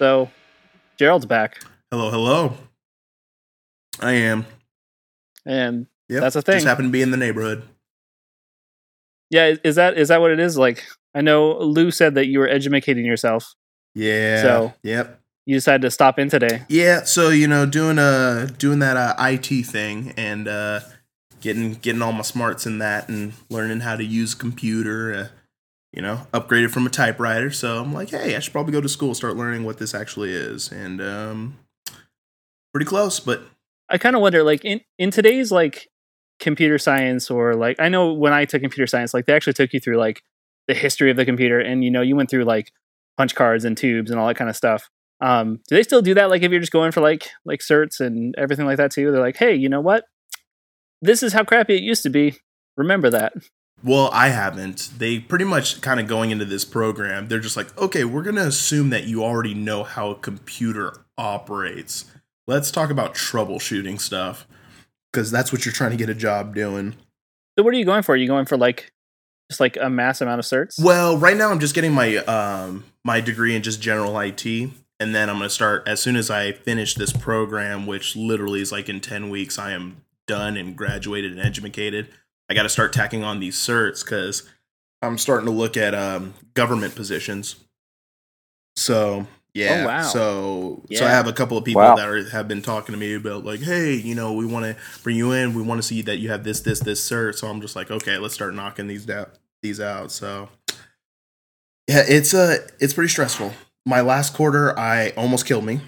So Gerald's back, Hello, hello. I am. and Yep. that's a Just thing. happen to be in the neighborhood. Yeah, is that what it is? Like, I know Lou said that you were educating yourself, Yeah. so Yep. you decided to stop in today. Yeah. So doing that IT thing and getting all my smarts in that and learning how to use a computer. Upgraded from a typewriter. So I'm like, hey, I should probably go to school, start learning what this actually is, and pretty close, but I kind of wonder, like, in today's like computer science, or like, I know when I took computer science, like they actually took you through like the history of the computer, and you went through like punch cards and tubes and all that kind of stuff. Do they still do that? Like, if you're just going for like certs and everything like that too, they're like, hey, you know what? This is how crappy it used to be. Remember that. Well, I haven't. They pretty much kind of going into this program, they're just like, okay, we're going to assume that you already know how a computer operates. Let's talk about troubleshooting stuff because that's what you're trying to get a job doing. So what are you going for? Are you going for like just like a mass amount of certs? Well, right now I'm just getting my degree in just general IT, and then I'm going to start as soon as I finish this program, which literally is like in 10 weeks I am done and graduated and educated. I got to start tacking on these certs because I'm starting to look at government positions. So yeah, Oh, wow. so Yeah. I have a couple of people Wow. that have been talking to me about like, hey, we want to bring you in. We want to see that you have this cert. So I'm just like, okay, let's start knocking these out. So yeah, it's pretty stressful. My last quarter, I almost killed me.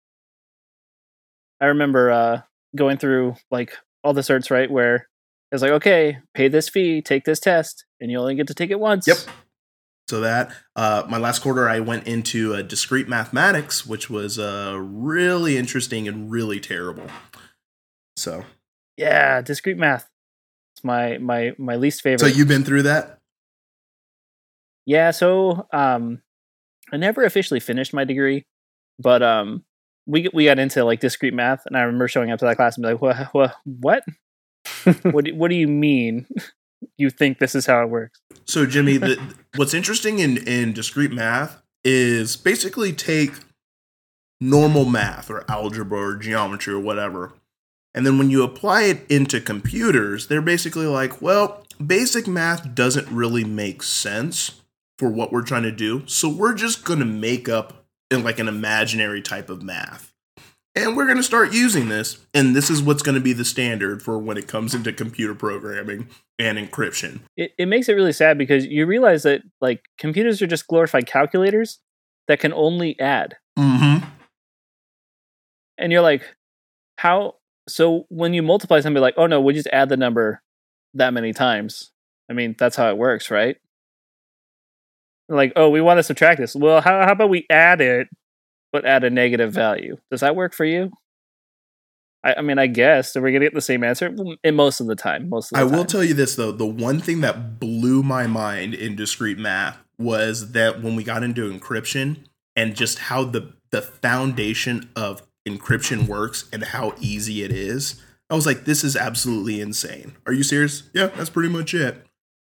I remember going through like all the certs, right, where it's like, okay, pay this fee, take this test, and you only get to take it once. Yep. So that my last quarter, I went into discrete mathematics, which was really interesting and really terrible. So Yeah, discrete math. It's my least favorite. So you've been through that? Yeah, so I never officially finished my degree, but we got into like discrete math, and I remember showing up to that class and be like, what? What do you mean? You think this is how it works? So Jimmy, what's interesting in discrete math is basically take normal math or algebra or geometry or whatever, and then when you apply it into computers, they're basically like, well, basic math doesn't really make sense for what we're trying to do, so we're just going to make up in like an imaginary type of math. And we're going to start using this, and this is what's going to be the standard for when it comes into computer programming and encryption. It makes it really sad because you realize that like computers are just glorified calculators that can only add. Mm-hmm. And you're like, how? So when you multiply something, like, oh no, we just add the number that many times. I mean, that's how it works, right? Like, oh, we want to subtract this. Well, how about we add it, but add a negative value? Does that work for you? I mean, I guess we're gonna get the same answer in most of the time. I will tell you this though: the one thing that blew my mind in discrete math was that when we got into encryption and just how the foundation of encryption works and how easy it is, I was like, "This is absolutely insane." Are you serious? Yeah, that's pretty much it.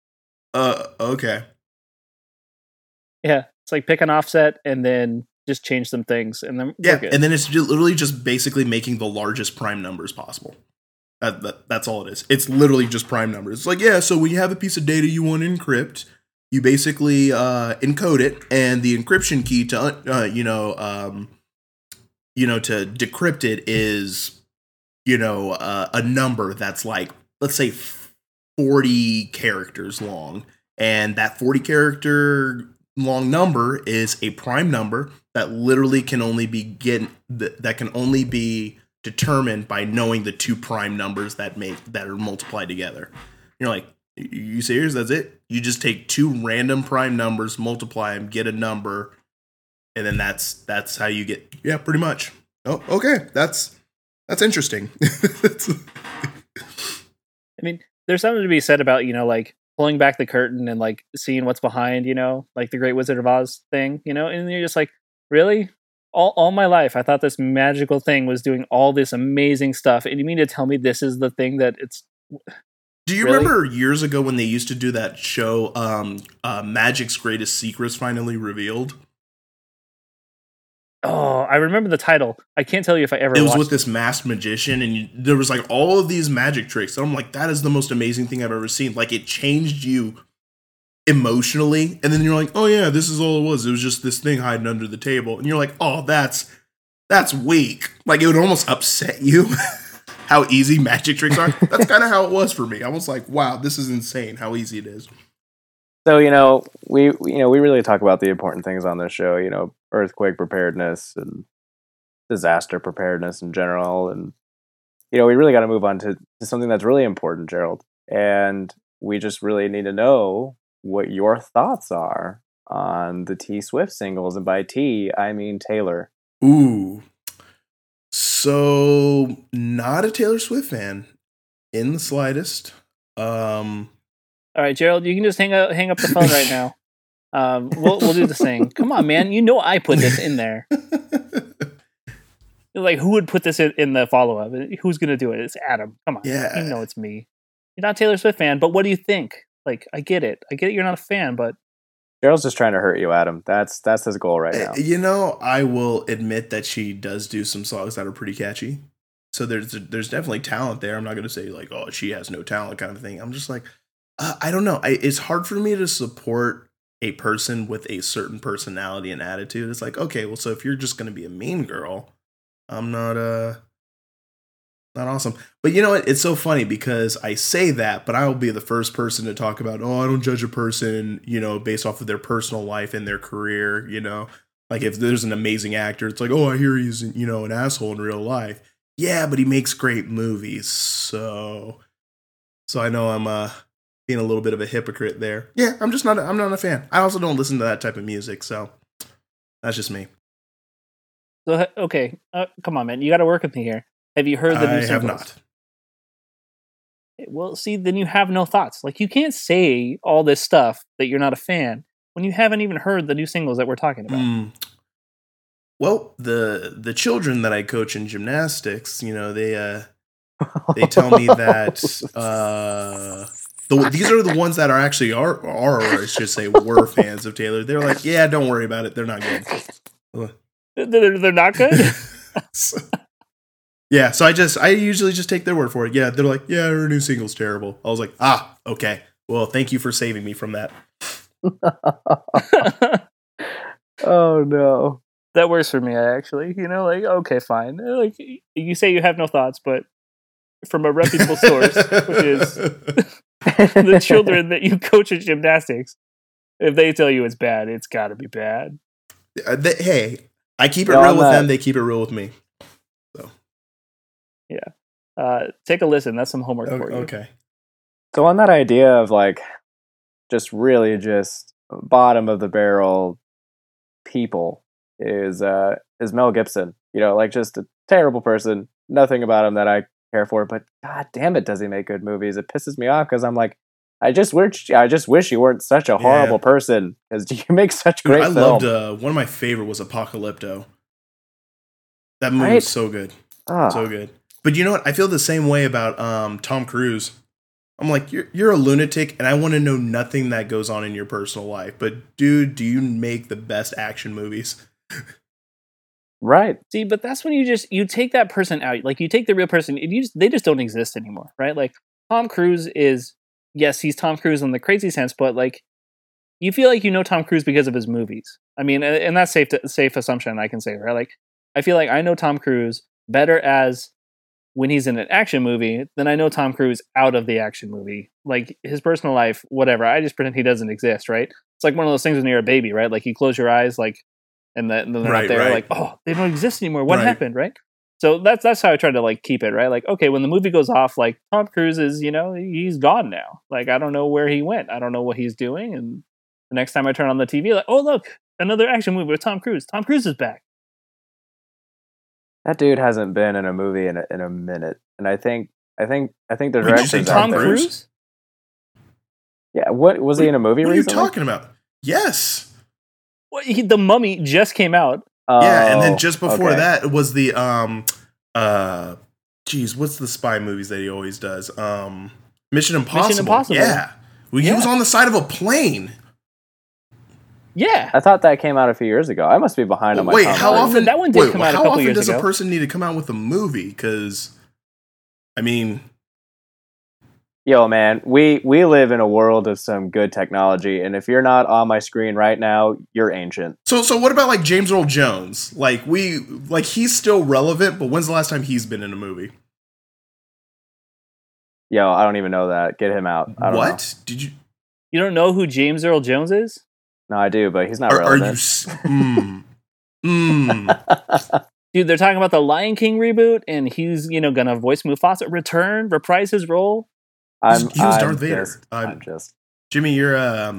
Okay. Yeah, it's like pick an offset and then just change some things, and then yeah, and then it's literally just basically making the largest prime numbers possible. That's all it is. It's literally just prime numbers. It's like, yeah, so when you have a piece of data you want to encrypt, you basically encode it, and the encryption key to to decrypt it is a number that's like, let's say 40 characters long, and that 40 character long number is a prime number that literally can only be determined by knowing the two prime numbers that are multiplied together. You're like, you serious? That's it? You just take two random prime numbers, multiply them, get a number, and then that's how you get. Yeah, pretty much. Oh, okay. That's interesting. I mean, there's something to be said about like pulling back the curtain and like seeing what's behind, like the Great Wizard of Oz thing, and you're just like, really? All my life, I thought this magical thing was doing all this amazing stuff, and you mean to tell me this is the thing that it's? Do you remember years ago when they used to do that show, Magic's Greatest Secrets Finally Revealed? Oh, I remember the title. I can't tell you if I ever It was watched with this masked magician, and there was like all of these magic tricks. And I'm like, that is the most amazing thing I've ever seen. Like, it changed you emotionally, and then you're like, oh yeah, this is all it was. It was just this thing hiding under the table, and you're like, oh, that's weak. Like, it would almost upset you how easy magic tricks are. That's kind of how it was for me. I was like, wow, this is insane how easy it is. So, we really talk about the important things on this show, earthquake preparedness and disaster preparedness in general. And, we really got to move on to something that's really important, Gerald. And we just really need to know what your thoughts are on the T Swift singles. And by T, I mean Taylor. Ooh. So, not a Taylor Swift fan in the slightest. All right, Gerald, you can just hang up the phone right now. We'll do the thing. Come on, man. You know I put this in there. Like, who would put this in the follow-up? Who's going to do it? It's Adam. Come on. Yeah. You know it's me. You're not a Taylor Swift fan, but what do you think? Like, I get it. You're not a fan, but... Gerald's just trying to hurt you, Adam. That's his goal right now. I will admit that she does do some songs that are pretty catchy. So there's definitely talent there. I'm not going to say, like, oh, she has no talent kind of thing. I'm just like... I don't know. It's hard for me to support a person with a certain personality and attitude. It's like, okay, well, so if you're just going to be a mean girl, I'm not awesome. But you know what? It's so funny because I say that, but I will be the first person to talk about, oh, I don't judge a person, based off of their personal life and their career, Like if there's an amazing actor, it's like, oh, I hear he's, an asshole in real life. Yeah, but he makes great movies. So I know I'm being a little bit of a hypocrite there. Yeah, I'm not a fan. I also don't listen to that type of music, so that's just me. So, okay, come on, man. You got to work with me here. Have you heard the new singles? I have not. Well, see, then you have no thoughts. Like, you can't say all this stuff that you're not a fan when you haven't even heard the new singles that we're talking about. Well, the children that I coach in gymnastics, they tell me that... these are the ones that are actually or I should say were fans of Taylor. They're like, yeah, don't worry about it. They're not good. They're not good? Yeah, so I usually just take their word for it. Yeah, they're like, yeah, her new single's terrible. I was like, okay. Well, thank you for saving me from that. Oh, no. That works for me, actually. Like, okay, fine. Like, you say you have no thoughts, but from a reputable source, which is... the children that you coach in gymnastics, if they tell you it's bad, it's got to be bad. Hey, I keep it real with them. They keep it real with me. So, yeah. Take a listen. That's some homework for you. Okay. So on that idea of like, just really just bottom of the barrel people is Mel Gibson. Like just a terrible person. Nothing about him that I care for, but god damn it, does he make good movies? It pisses me off because I'm like, I just wish you weren't such a horrible person because you make such great films. I loved one of my favorite was Apocalypto. That movie was so good. So good. But you know what? I feel the same way about Tom Cruise. I'm like, you're a lunatic, and I want to know nothing that goes on in your personal life. But dude, do you make the best action movies? Right. See, but that's when you take that person out. Like, you take the real person, they just don't exist anymore, right? Like, Tom Cruise is, yes, he's Tom Cruise in the crazy sense, but like, you feel like you know Tom Cruise because of his movies. I mean, and that's safe assumption I can say, right? Like, I feel like I know Tom Cruise better as when he's in an action movie than I know Tom Cruise out of the action movie. Like, his personal life, whatever, I just pretend he doesn't exist, right? It's like one of those things when you're a baby, right? Like, you close your eyes, like, and then they're not there, like, oh, they don't exist anymore. What happened, right? So that's how I try to like keep it, right? Like, okay, when the movie goes off, like, Tom Cruise is, he's gone now. Like, I don't know where he went. I don't know what he's doing. And the next time I turn on the TV, like, oh, look, another action movie with Tom Cruise. Tom Cruise is back. That dude hasn't been in a movie in a minute, and I think the director's Tom Cruise. Yeah, what was he in a movie recently? What are you talking about? Yes. Well, The Mummy just came out. Yeah, and then just before that was the what's the spy movies that he always does? Mission Impossible. Mission Impossible. Yeah. Well, he was on the side of a plane. Yeah. I thought that came out a few years ago. I must be behind on my Wait, Tom how Holland. often? That one did come out a how couple often years does ago. a person need to come out with a movie? Because, I mean, Yo, man, we live in a world of some good technology, and if you're not on my screen right now, you're ancient. so what about like James Earl Jones? Like he's still relevant, but when's the last time he's been in a movie? Yo, I don't even know that. Get him out. I don't know. What did you? You don't know who James Earl Jones is? No, I do, but he's not Are you? relevant. Dude, they're talking about the Lion King reboot, and he's gonna voice Mufasa, reprise his role. He was Darth Vader. I'm just Jimmy, you're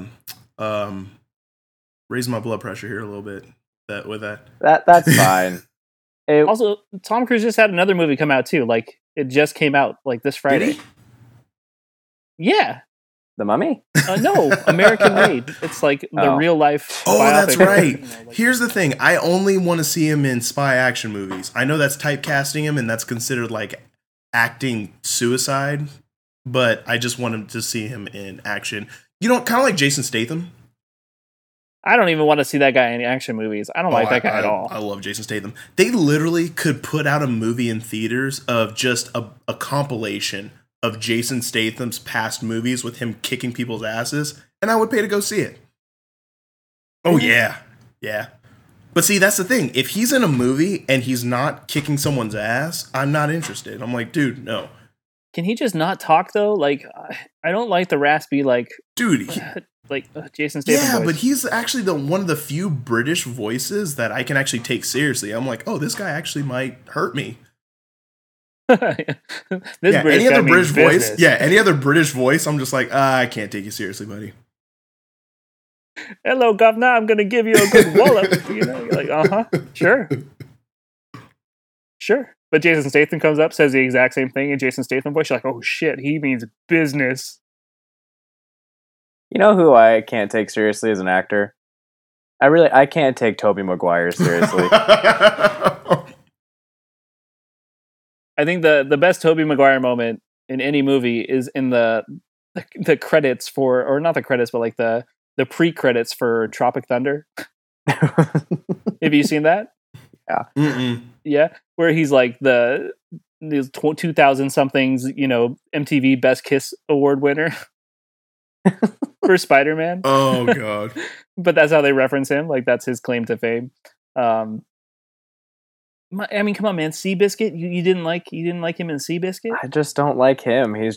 raising my blood pressure here a little bit. That's fine. Also, Tom Cruise just had another movie come out too. Like it just came out like this Friday. Did he? Yeah. The Mummy? No, American Made. It's like the real life. Oh, biopic. that's right. Here's the thing. I only want to see him in spy action movies. I know that's typecasting him, and that's considered like acting suicide. But I just want him to see him in action. Kind of like Jason Statham. I don't even want to see that guy in action movies. I don't like that guy at all. I love Jason Statham. They literally could put out a movie in theaters of just a compilation of Jason Statham's past movies with him kicking people's asses, and I would pay to go see it. Oh, yeah. Yeah. But see, that's the thing. If he's in a movie and he's not kicking someone's ass, I'm not interested. I'm like, dude, no. Can he just not talk, though? Like, I don't like the raspy, like... Dude, Jason Statham voice. But he's actually one of the few British voices that I can actually take seriously. I'm like, oh, this guy actually might hurt me. Any other British voice? Yeah, any other British voice, I'm just like, I can't take you seriously, buddy. Hello, governor, I'm going to give you a good wallop. You're like, sure. Sure. But Jason Statham comes up, says the exact same thing in Jason Statham voice. You're like, oh shit, he means business. You know who I can't take seriously as an actor? I can't take Tobey Maguire seriously. I think the best Tobey Maguire moment in any movie is in the credits for, or not the credits, but like the pre-credits for Tropic Thunder. Have you seen that? Yeah. Mm-mm. Yeah, where he's like the 2000 somethings, MTV Best Kiss Award winner for Spider-Man. Oh god. But that's how they reference him. Like that's his claim to fame. I mean, come on, man. Seabiscuit, you didn't like him in Seabiscuit? I just don't like him. He's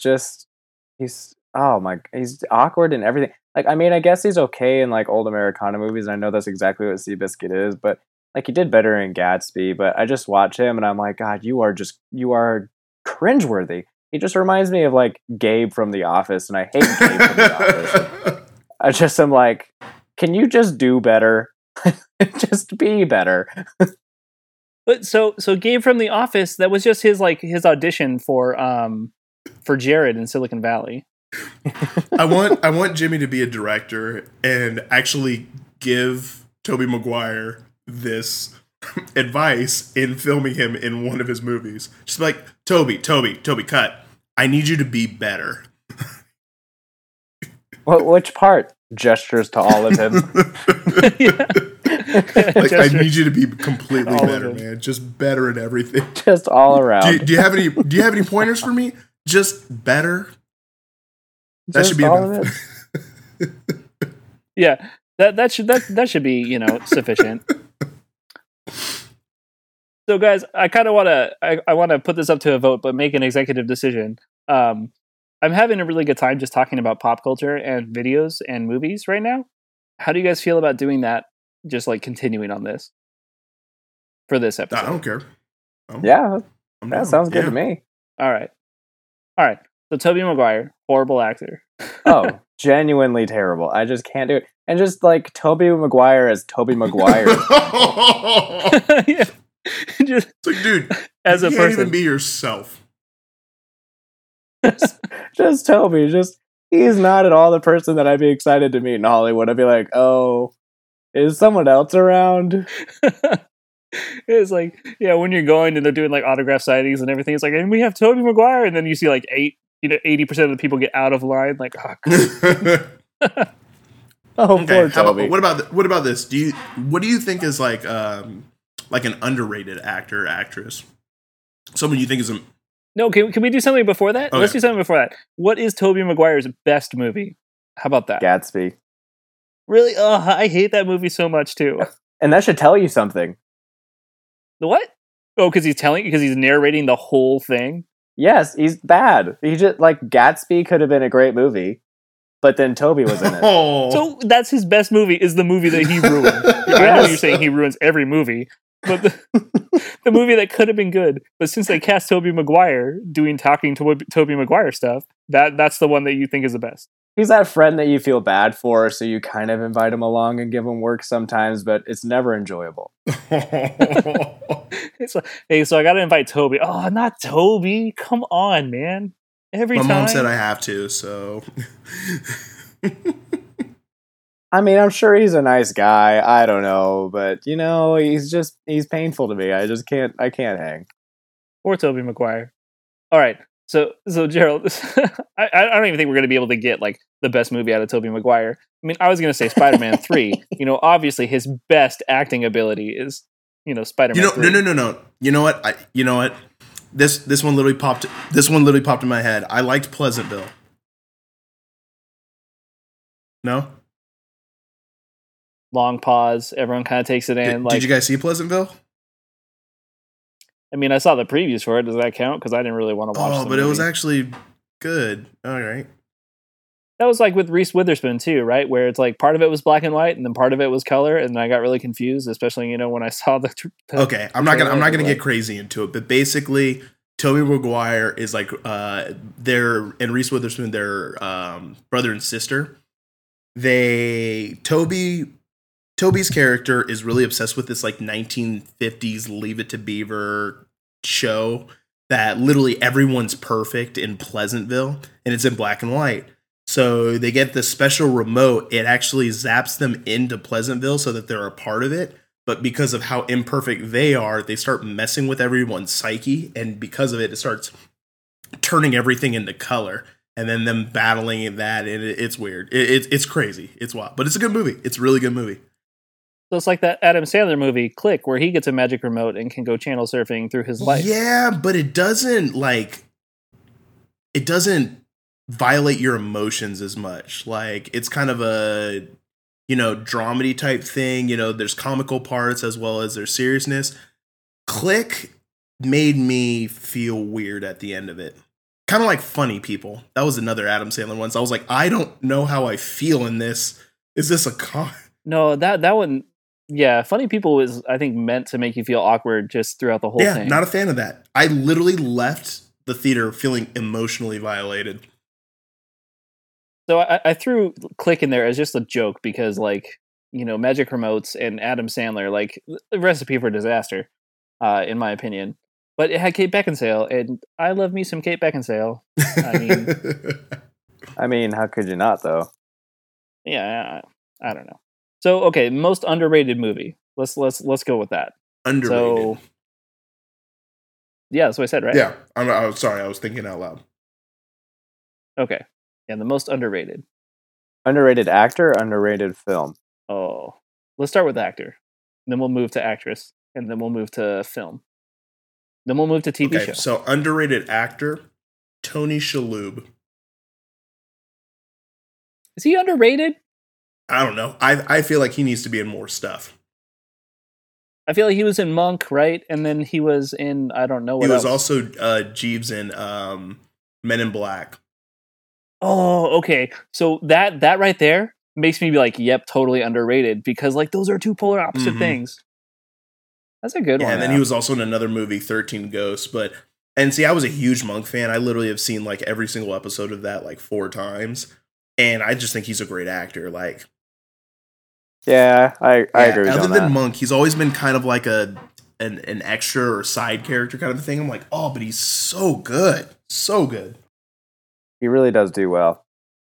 awkward and everything. Like, I mean, I guess he's okay in like old Americana movies. And I know that's exactly what Seabiscuit is, but like he did better in Gatsby. But I just watch him and I'm like, God, you are cringeworthy. He just reminds me of like Gabe from The Office, and I hate Gabe from The Office. I just am like, can you just do better? Just be better. But so Gabe from The Office, that was just his audition for Jared in Silicon Valley. I want Jimmy to be a director and actually give Tobey Maguire this advice in filming him in one of his movies. Just be like, Toby, cut. I need you to be better. Which part? Gestures to all of him. Like, I need you to be completely better, man. Just better at everything. Just all around. Do you have any pointers for me? Just better. That should be enough. Yeah, that should be sufficient. So, guys, I kind of want to put this up to a vote, but make an executive decision. I'm having a really good time just talking about pop culture and videos and movies right now. How do you guys feel about doing that? Just like continuing on this for this episode. I don't care. Yeah, that sounds good to me. All right. So Tobey Maguire, horrible actor. Oh, genuinely terrible. I just can't do it. And just like Tobey Maguire as Tobey Maguire. Yeah. Just it's like, dude, as you a can't person, even be yourself. just Toby. He's not at all the person that I'd be excited to meet in Hollywood. I'd be like, oh, is someone else around? It's like, yeah, when you're going and they're doing like autograph sightings and everything, it's like, and we have Tobey Maguire, and then you see like 80% of the people get out of line, like, oh, Oh, Okay. poor How about Toby. what about this? What do you think is like an underrated actor or actress? Someone you think is a No, can we do something before that? Okay. Let's do something before that. What is Tobey Maguire's best movie? How about that? Gatsby. Really? Oh, I hate that movie so much too. And that should tell you something. The what? Oh, because he's narrating the whole thing. Yes, he's bad. He just like Gatsby could have been a great movie, but then Toby was in it. Oh. So that's his best movie. Is the movie that he ruined? I know you're saying he ruins every movie, but the movie that could have been good. But since they cast Tobey Maguire doing talking to Tobey Maguire stuff, that's the one that you think is the best. He's that friend that you feel bad for, so you kind of invite him along and give him work sometimes, but it's never enjoyable. It's like, hey, so I got to invite Toby. Oh, not Toby! Come on, man! Every My time. mom said I have to, so. I mean, I'm sure he's a nice guy. I don't know, but he's painful to me. I can't hang. Or Tobey Maguire. All right. So Gerald, I don't even think we're going to be able to get like the best movie out of Tobey Maguire. I mean, I was going to say Spider-Man 3. Obviously his best acting ability is, Spider-Man 3. No. You know what? This one literally popped in my head. I liked Pleasantville. No? Long pause. Everyone kind of takes it in. Did you guys see Pleasantville? I mean, I saw the previews for it. Does that count? Because I didn't really want to watch. Oh, but it was actually good. All right. That was like with Reese Witherspoon too, right? Where it's like part of it was black and white, and then part of it was color, and I got really confused, especially when I saw the. Okay, I'm not gonna get crazy into it, but basically, Tobey Maguire is like they're and Reese Witherspoon, their brother and sister. Toby's character is really obsessed with this like 1950s Leave It to Beaver show that literally everyone's perfect in Pleasantville, and it's in black and white. So they get this special remote. It actually zaps them into Pleasantville so that they're a part of it. But because of how imperfect they are, they start messing with everyone's psyche, and because of it, it starts turning everything into color. And then them battling that, and it's weird. It's crazy. It's wild, but it's a good movie. It's a really good movie. So it's like that Adam Sandler movie, Click, where he gets a magic remote and can go channel surfing through his life. Yeah, but it doesn't violate your emotions as much. Like, it's kind of a, dramedy type thing. There's comical parts as well as there's seriousness. Click made me feel weird at the end of it. Kind of like Funny People. That was another Adam Sandler one. So I was like, I don't know how I feel in this. Is this a con? No, that one. Yeah, Funny People was, I think, meant to make you feel awkward just throughout the whole thing. Yeah, not a fan of that. I literally left the theater feeling emotionally violated. So I threw Click in there as just a joke because, magic remotes and Adam Sandler, the recipe for disaster, in my opinion. But it had Kate Beckinsale, and I love me some Kate Beckinsale. I mean, how could you not, though? Yeah, I don't know. So, okay, most underrated movie. Let's go with that. Underrated. So, yeah, that's what I said, right? Yeah, I'm sorry, I was thinking out loud. Okay, and the most underrated. Underrated actor, underrated film. Oh, let's start with actor. Then we'll move to actress, and then we'll move to film. Then we'll move to TV show. So underrated actor, Tony Shalhoub. Is he underrated? I don't know. I feel like he needs to be in more stuff. I feel like he was in Monk, right? And then he was in, I don't know what He was else. also Jeeves in Men in Black. Oh, okay. So that right there makes me be like, yep, totally underrated, because those are two polar opposite things. That's a good one. And then he was also in another movie, 13 Ghosts. And see, I was a huge Monk fan. I literally have seen every single episode of that 4 times. And I just think he's a great actor. Yeah, I agree with you. Other than Monk, he's always been kind of like an extra or side character kind of thing. I'm like, oh, but he's so good. So good. He really does do well.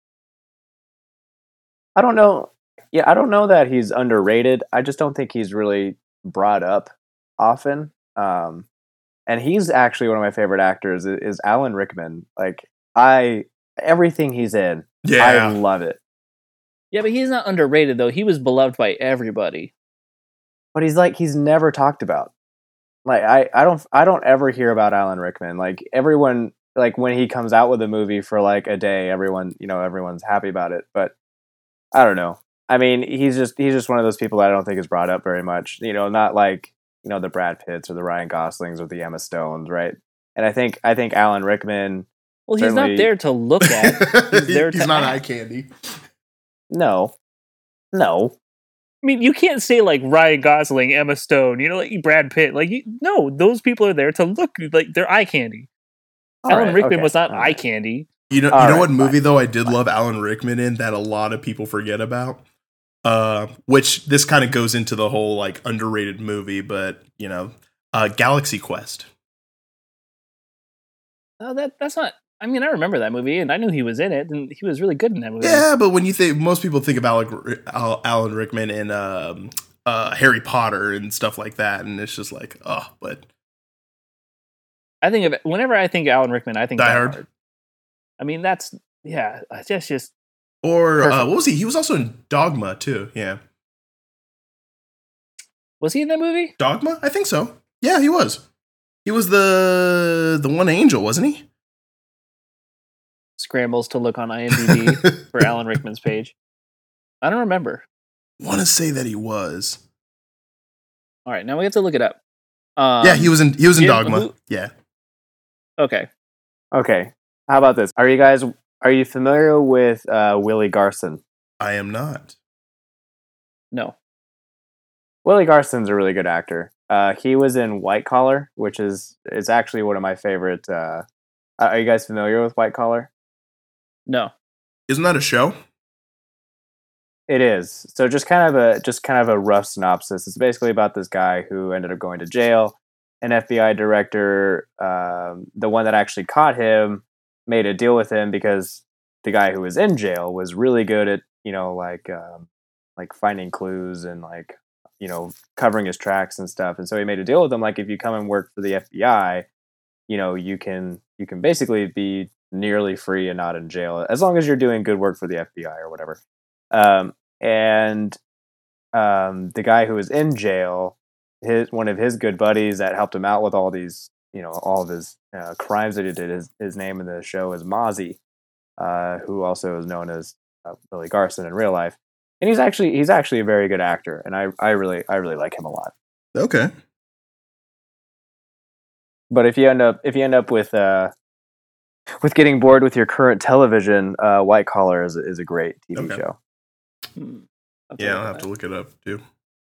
I don't know. Yeah, I don't know that he's underrated. I just don't think he's really brought up often. And he's actually one of my favorite actors is Alan Rickman. Everything he's in, I love it. Yeah, but he's not underrated though. He was beloved by everybody. But he's never talked about. Like I don't ever hear about Alan Rickman. Like everyone, like when he comes out with a movie for like a day, everyone's happy about it. But I don't know. I mean, he's just one of those people that I don't think is brought up very much. Not like the Brad Pitts or the Ryan Goslings or the Emma Stones, right? And I think Alan Rickman. Well, he's not there to look at. He's there He's to not act. eye candy. No. I mean, you can't say like Ryan Gosling, Emma Stone, like Brad Pitt. Like, no, those people are there to look like they're eye candy. Alan Rickman was not eye candy. You know what movie though I did love Alan Rickman in that a lot of people forget about? Which this kind of goes into the whole like underrated movie, but Galaxy Quest. Oh, that's not. I mean, I remember that movie, and I knew he was in it, and he was really good in that movie. Yeah, but when you think, most people think of Alan Rickman in Harry Potter and stuff like that, and it's just like, but I think of it whenever I think Alan Rickman, I think Die Hard. I mean, that's just. Or what was he? He was also in Dogma too. Yeah, was he in that movie? Dogma? I think so. Yeah, he was. He was the one angel, wasn't he? Scrambles to look on IMDb for Alan Rickman's page. I don't remember. Want to say that he was. All right, now we have to look it up. Yeah, he was in Dogma. Yeah. Okay. How about this? Are you familiar with Willie Garson? I am not. No. Willie Garson's a really good actor. He was in White Collar, which is actually one of my favorite. Are you guys familiar with White Collar? No. Isn't that a show? It is. So just kind of a rough synopsis. It's basically about this guy who ended up going to jail. An FBI director, the one that actually caught him, made a deal with him because the guy who was in jail was really good at like finding clues and like covering his tracks and stuff. And so he made a deal with him, like, if you come and work for the FBI, you can basically be nearly free and not in jail as long as you're doing good work for the FBI or whatever. And the guy who was in jail, one of his good buddies that helped him out with all these, all of his crimes that he did, his name in the show is Mozzie, who also is known as Willie Garson in real life. And he's actually a very good actor, and I really like him a lot. Okay. But if you end up with getting bored with your current television, White Collar is a great TV show. I'll have to look it up too.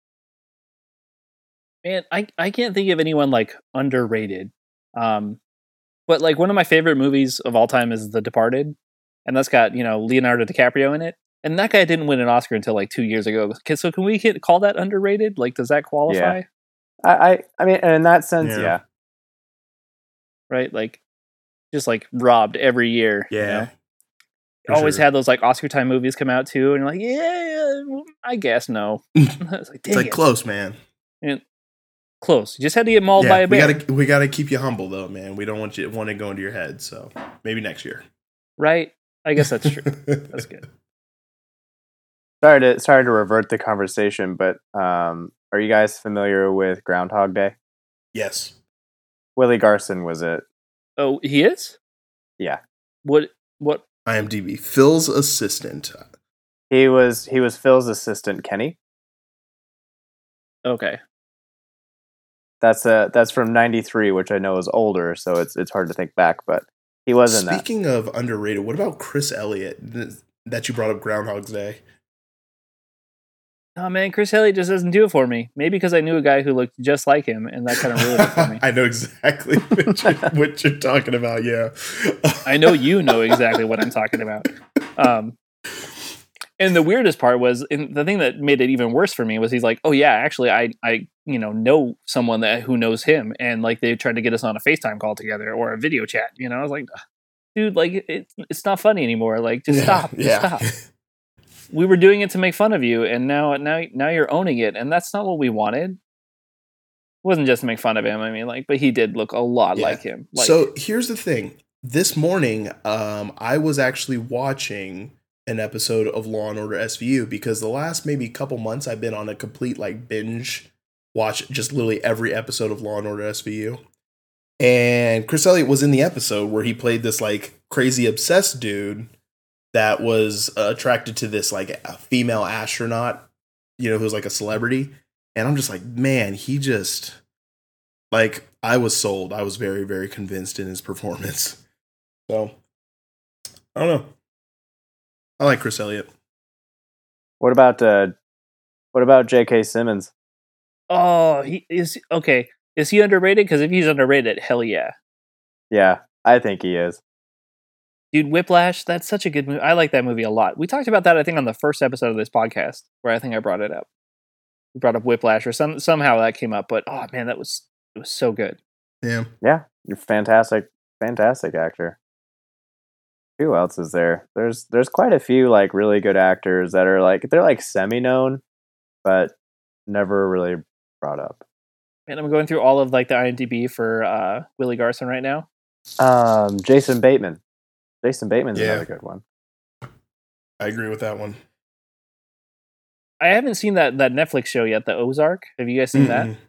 Man, I can't think of anyone like underrated. But like one of my favorite movies of all time is The Departed, and that's got Leonardo DiCaprio in it. And that guy didn't win an Oscar until like 2 years ago. So can we call that underrated? Like, does that qualify? Yeah. I mean, in that sense, yeah. Right? Like, just like robbed every year. Yeah. Always had those like Oscar time movies come out too, and you're like, yeah, I guess no. It's like close, man. And close. You just had to get mauled by a bear. We gotta keep you humble though, man. We don't want to go into your head. So maybe next year. Right? I guess that's true. That's good. Sorry to revert the conversation, but are you guys familiar with Groundhog Day? Yes. Willie Garson was it. Oh, he is? Yeah. What? IMDb. Phil's assistant. He was Phil's assistant, Kenny. Okay. That's from '93, which I know is older, so it's hard to think back, but he was in that. Speaking of underrated, what about Chris Elliott that you brought up Groundhog's Day? Oh man, Chris Elliott just doesn't do it for me. Maybe because I knew a guy who looked just like him, and that kind of ruined it for me. I know exactly what you're talking about. Yeah, I know you know exactly what I'm talking about. And the weirdest part was, and the thing that made it even worse for me was, he's like, "Oh yeah, actually, I know someone who knows him," and like they tried to get us on a FaceTime call together or a video chat. I was like, "Dude, like it's not funny anymore. Like, just stop, stop." We were doing it to make fun of you, and now you're owning it, and that's not what we wanted. It wasn't just to make fun of him. I mean, like, but he did look a lot like him. So here's the thing. This morning, I was actually watching an episode of Law and Order SVU, because the last maybe couple months I've been on a complete like binge watch just literally every episode of Law and Order SVU. And Chris Elliott was in the episode where he played this like crazy obsessed dude that was attracted to this like a female astronaut, you know, who was like a celebrity. And I'm just like, man, he just like, I was sold. I was very, very convinced in his performance. So I don't know. I like Chris Elliott. What about J.K. Simmons? Oh, he is okay. Is he underrated? Because if he's underrated, hell yeah. Yeah, I think he is. Dude, Whiplash, that's such a good movie. I like that movie a lot. We talked about that, I think, on the first episode of this podcast, where I think I brought it up. We brought up Whiplash, or somehow that came up, but oh man, it was so good. Yeah. Yeah, you're fantastic actor. Who else is there? There's quite a few like really good actors that are like they're like semi-known, but never really brought up. And I'm going through all of like the IMDb for Willie Garson right now. Jason Bateman. Jason Bateman's Yeah. another good one. I agree with that one. I haven't seen that Netflix show yet, the Ozark. Have you guys seen that? Mm-mm.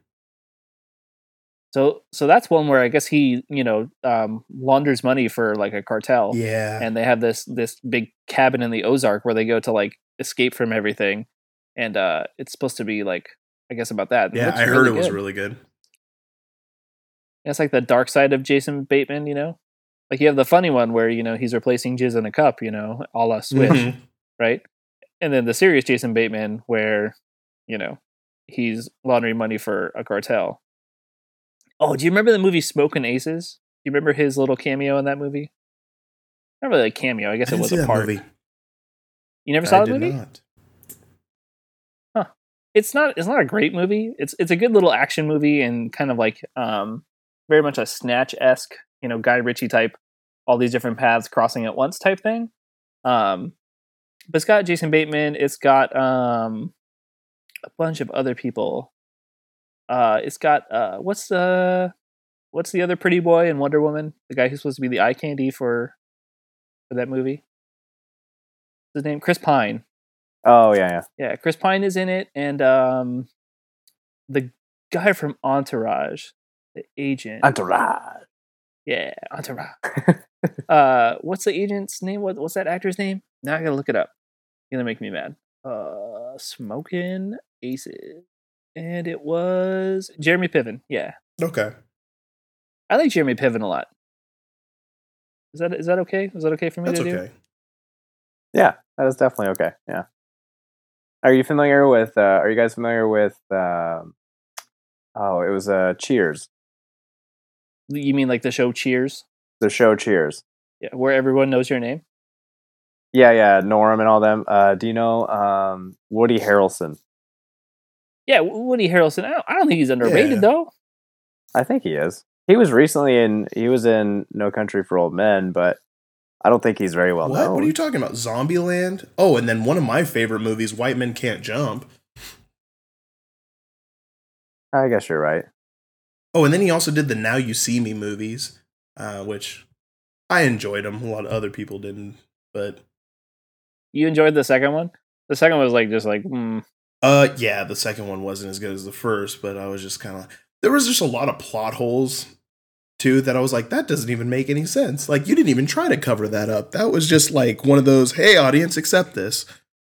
So that's one where I guess he, launders money for like a cartel. Yeah. And they have this big cabin in the Ozark where they go to like escape from everything. And it's supposed to be like, I guess, about that. Yeah, I heard it was really good. It's like the dark side of Jason Bateman, you know? Like you have the funny one where, he's replacing jizz in a cup, a la Swish, Mhm. right? And then the serious Jason Bateman where, he's laundering money for a cartel. Oh, do you remember the movie Smokin' Aces? Do you remember his little cameo in that movie? Not really a cameo. I guess I it didn't was see a that part. movie. You never saw I the did movie? not. It's not a great movie. It's a good little action movie and kind of like very much a Snatch-esque, Guy Ritchie type, all these different paths crossing at once type thing. But it's got Jason Bateman. It's got a bunch of other people. It's got what's the other pretty boy in Wonder Woman? The guy who's supposed to be the eye candy for that movie. What's his name? Chris Pine. Oh yeah. Yeah, Chris Pine is in it, and the guy from Entourage, the agent. Entourage. Yeah, Entourage. What's the agent's name? What's that actor's name? Now I gotta look it up. You're gonna make me mad. Smokin' Aces. And it was Jeremy Piven. Yeah. Okay. I like Jeremy Piven a lot. Is that okay? Is that okay for me That's to do? okay. Yeah, that is definitely okay. Yeah. Are you familiar with? Are you guys familiar with? It was Cheers. You mean like the show Cheers? The show Cheers. Yeah, where everyone knows your name. Yeah, Norm and all them. Do you know Woody Harrelson? Yeah, Woody Harrelson. I don't think he's underrated Yeah. though. I think he is. He was in No Country for Old Men, but I don't think he's very well known. What are you talking about? Zombieland? Oh, and then one of my favorite movies, White Men Can't Jump. I guess you're right. Oh, and then he also did the Now You See Me movies, which I enjoyed them. A lot of other people didn't, but You enjoyed the second one? The second one was like yeah, the second one wasn't as good as the first, but I was just kind of there was just a lot of plot holes too that I was like, that doesn't even make any sense. Like you didn't even try to cover that up. That was just like one of those, hey audience, accept this.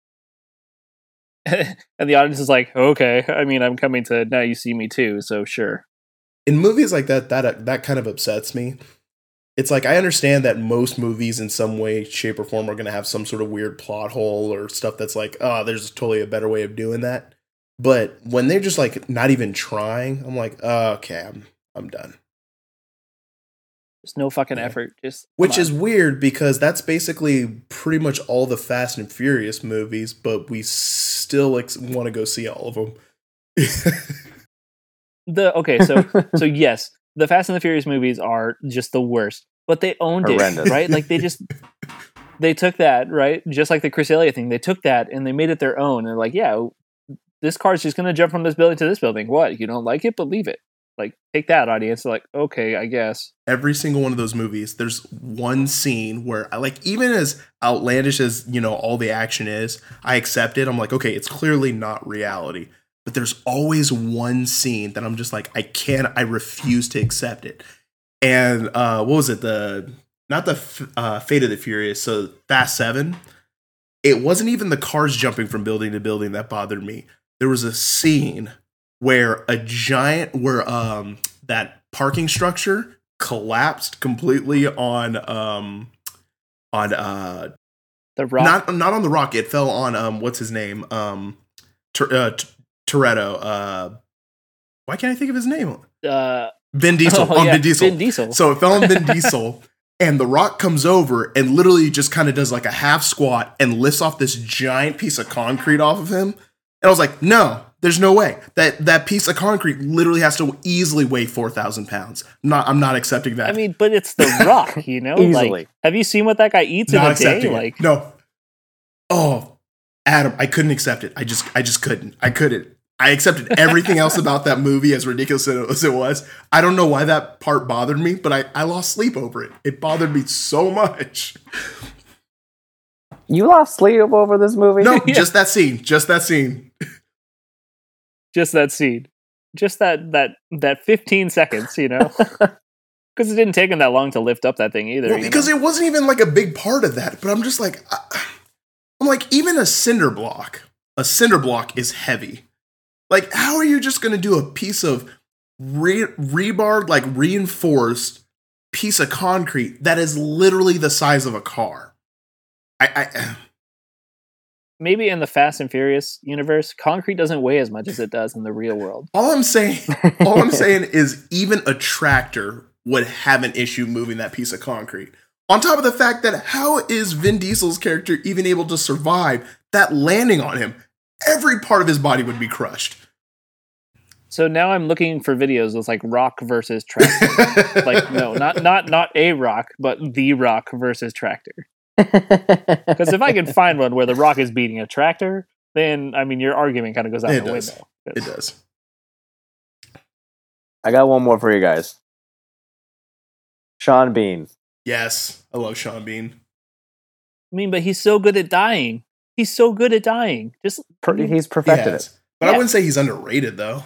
and the audience is like, okay. I mean, I'm coming to Now You See Me too, so sure. In movies like that kind of upsets me. It's like I understand that most movies in some way, shape, or form are going to have some sort of weird plot hole or stuff that's like, oh, there's totally a better way of doing that. But when they're just like not even trying, I'm like, oh, okay, I'm done. There's no fucking Yeah. effort. Just Which is weird because that's basically pretty much all the Fast and Furious movies, but we still want to go see all of them. so yes, the Fast and the Furious movies are just the worst, but they owned Horrendous. it, right? Like they took that, right? Just like the Chris Elliott thing, they took that and they made it their own. And like, yeah, this car's just gonna jump from this building to this building. What? You don't like it, but leave it. Like, take that, audience. They're like, okay, I guess. Every single one of those movies, there's one scene where, even as outlandish as, all the action is, I accept it. I'm like, okay, it's clearly not reality. But there's always one scene that I'm just like, I refuse to accept it. And what was it? Not the Fate of the Furious, so Fast 7. It wasn't even the cars jumping from building to building that bothered me. There was a scene where that parking structure collapsed completely on The Rock. not on the Rock. It fell on what's his name? Toretto. Why can't I think of his name? Vin Diesel. Vin Diesel. Vin Diesel. So it fell on Vin Diesel, and The Rock comes over and literally just kind of does like a half squat and lifts off this giant piece of concrete off of him. And I was like, no, there's no way. That piece of concrete literally has to easily weigh 4,000 pounds. I'm not accepting that. I mean, but it's The Rock, Easily. Like, have you seen what that guy eats in a day? Like, no. Oh, Adam, I couldn't accept it. I just couldn't. I couldn't. I accepted everything else about that movie, as ridiculous as it was. I don't know why that part bothered me, but I lost sleep over it. It bothered me so much. You lost sleep over this movie? No, just that scene. Just that scene. Just that scene. Just that 15 seconds, Because it didn't take him that long to lift up that thing either. Well, because it wasn't even like a big part of that. But I'm just like, I'm like, even a cinder block is heavy. Like, how are you just going to do a piece of rebar, like reinforced piece of concrete that is literally the size of a car? Maybe in the Fast and Furious universe, concrete doesn't weigh as much as it does in the real world. All I'm saying is even a tractor would have an issue moving that piece of concrete. On top of the fact that how is Vin Diesel's character even able to survive that landing on him? Every part of his body would be crushed. So now I'm looking for videos of like Rock versus Tractor. Like, no, not a Rock, but the Rock versus Tractor. Because if I can find one where the Rock is beating a tractor, then I mean your argument kind of goes out the window. It does. I got one more for you guys. Sean Bean. Yes, I love Sean Bean. I mean, but he's so good at dying. He's so good at dying. Just He's perfected it. But I wouldn't say he's underrated though.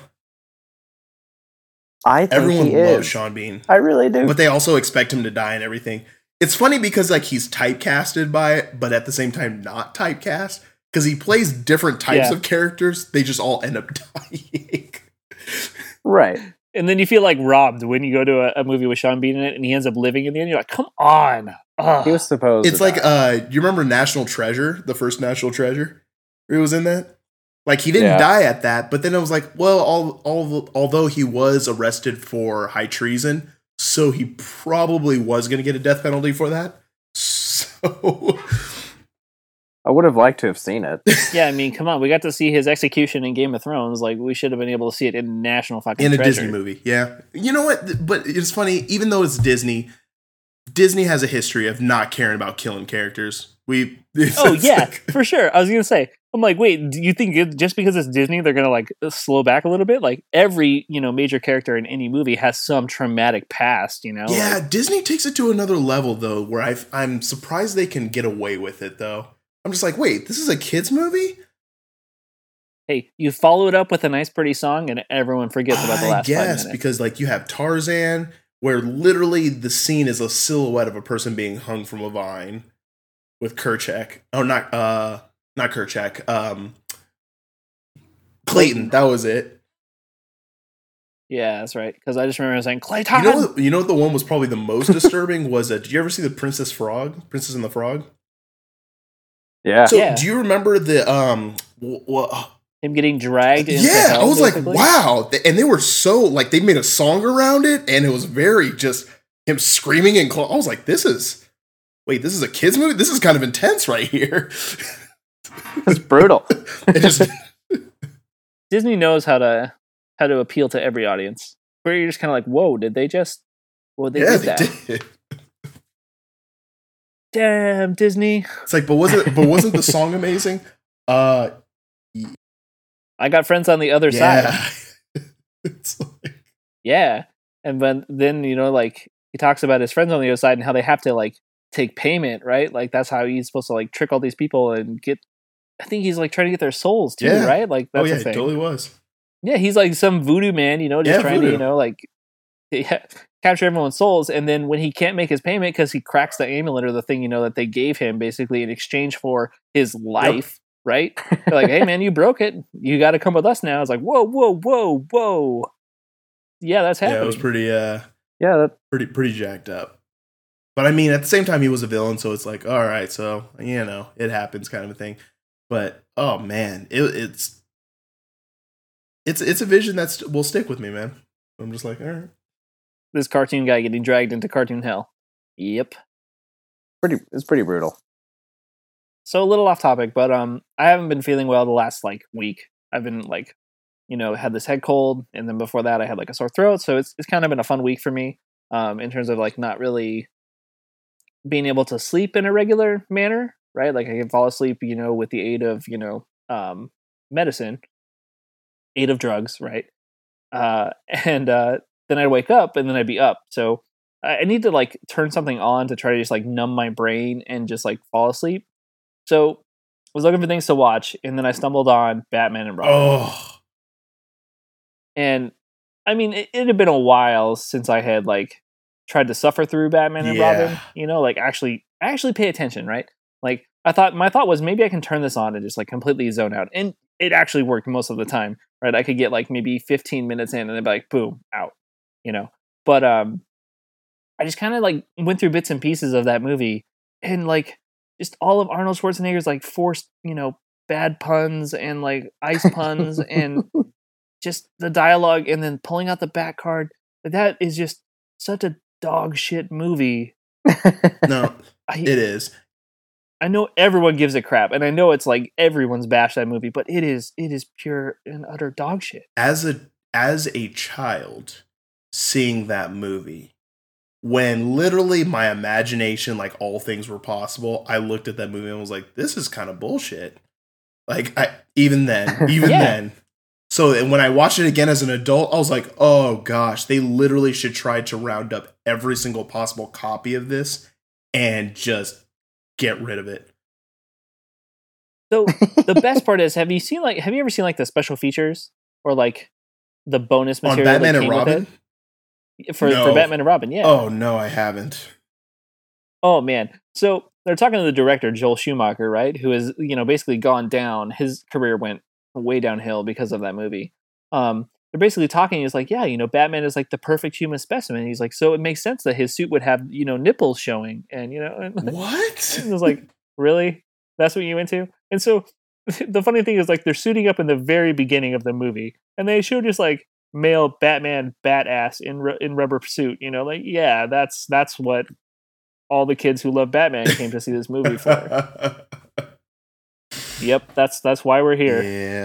I think everyone he loves is. Sean Bean. I really do. But they also expect him to die and everything. It's funny because like he's typecasted by it, but at the same time not typecast because he plays different types of characters. They just all end up dying. Right. And then you feel like robbed when you go to a movie with Sean Bean in it and he ends up living in the end. You're like, come on. Ugh. He was supposed It's to like, die. you remember National Treasure? The first National Treasure? He was in that? Like, he didn't die at that, but then it was like, well, although he was arrested for high treason, so he probably was going to get a death penalty for that. So... I would have liked to have seen it. Yeah, I mean, come on. We got to see his execution in Game of Thrones. Like, we should have been able to see it in National fucking in a Treasure. Disney movie, yeah. You know what? But it's funny, even though it's Disney has a history of not caring about killing characters. For sure. I was going to say, I'm like, wait, do you think just because it's Disney, they're going to, like, slow back a little bit? Like, every, major character in any movie has some traumatic past, Yeah, Like, Disney takes it to another level, though, where I'm surprised they can get away with it, though. I'm just like, wait, this is a kid's movie? Hey, you follow it up with a nice, pretty song, and everyone forgets about the last 5 minutes. Because, like, you have Tarzan, where literally the scene is a silhouette of a person being hung from a vine with Kerchak. Oh, not Kerchak. Clayton, that was it. Yeah, that's right. Because I just remember saying, Clayton! You know what the one was probably the most disturbing was did you ever see the Princess and the Frog? Yeah. So do you remember the him getting dragged into hell, I was basically? like, wow. And they were so like they made a song around it and it was very just him screaming and I was like, this is a kid's movie? This is kind of intense right here. It's brutal. Disney knows how to appeal to every audience. Where you're just kind of like, whoa, did they did that? They did. Damn, Disney. It's like, but wasn't the song amazing? I got friends on the other side. It's like... yeah. And then like he talks about his friends on the other side and how they have to like take payment, right? Like that's how he's supposed to like trick all these people and get. I think he's like trying to get their souls too, Yeah. right? Like that's Oh yeah, a it thing. totally was. Yeah, he's like some voodoo man, just trying voodoo. to, like capture everyone's souls. And then when he can't make his payment because he cracks the amulet or the thing, that they gave him basically in exchange for his life, right? They're like, hey man, you broke it. You got to come with us now. It's like, whoa, whoa, whoa, whoa. Yeah, that's happening. Yeah, it was pretty. Yeah, pretty jacked up. But I mean, at the same time, he was a villain, so it's like, all right, so it happens, kind of a thing. But oh man, it's a vision that will stick with me, man. I'm just like, all right. This cartoon guy getting dragged into cartoon hell. Yep. It's pretty brutal. So a little off topic, but I haven't been feeling well the last like week. I've been like, had this head cold, and then before that I had like a sore throat. So it's kind of been a fun week for me, in terms of like not really being able to sleep in a regular manner, right? Like I can fall asleep, with the aid of medicine, aid of drugs, right? And then I'd wake up and then I'd be up. So I need to like turn something on to try to just like numb my brain and just like fall asleep. So I was looking for things to watch, and then I stumbled on Batman and Robin. Oh. And I mean, it had been a while since I had like tried to suffer through Batman and Robin, like actually pay attention, right? Like my thought was maybe I can turn this on and just like completely zone out. And it actually worked most of the time, right? I could get like maybe 15 minutes in and then be like, boom, out, But I just kind of like went through bits and pieces of that movie, and like just all of Arnold Schwarzenegger's like forced, bad puns and like ice puns and just the dialogue, and then pulling out the back card. That is just such a dog shit movie. No, it is. I know everyone gives it crap, and I know it's like everyone's bashed that movie, but it is pure and utter dog shit. As a child seeing that movie, when literally my imagination, like all things were possible, I looked at that movie and was like, this is kind of bullshit. Like even then. So and when I watched it again as an adult, I was like, oh gosh, they literally should try to round up every single possible copy of this and just get rid of it. So the best part is, have you ever seen like the special features or like the bonus material on Batman and Robin? For Batman and Robin, yeah. Oh no, I haven't. Oh man. So they're talking to the director, Joel Schumacher, right? Who has, basically gone down. His career went way downhill because of that movie. They're basically talking. He's like, yeah, Batman is like the perfect human specimen. He's like, so it makes sense that his suit would have, nipples showing, and what? And I was like, really? That's what you into? And so the funny thing is, like, they're suiting up in the very beginning of the movie, and they show just like male Batman bat ass in rubber suit. Like, yeah, that's what all the kids who love Batman came to see this movie for. Yep, that's why we're here.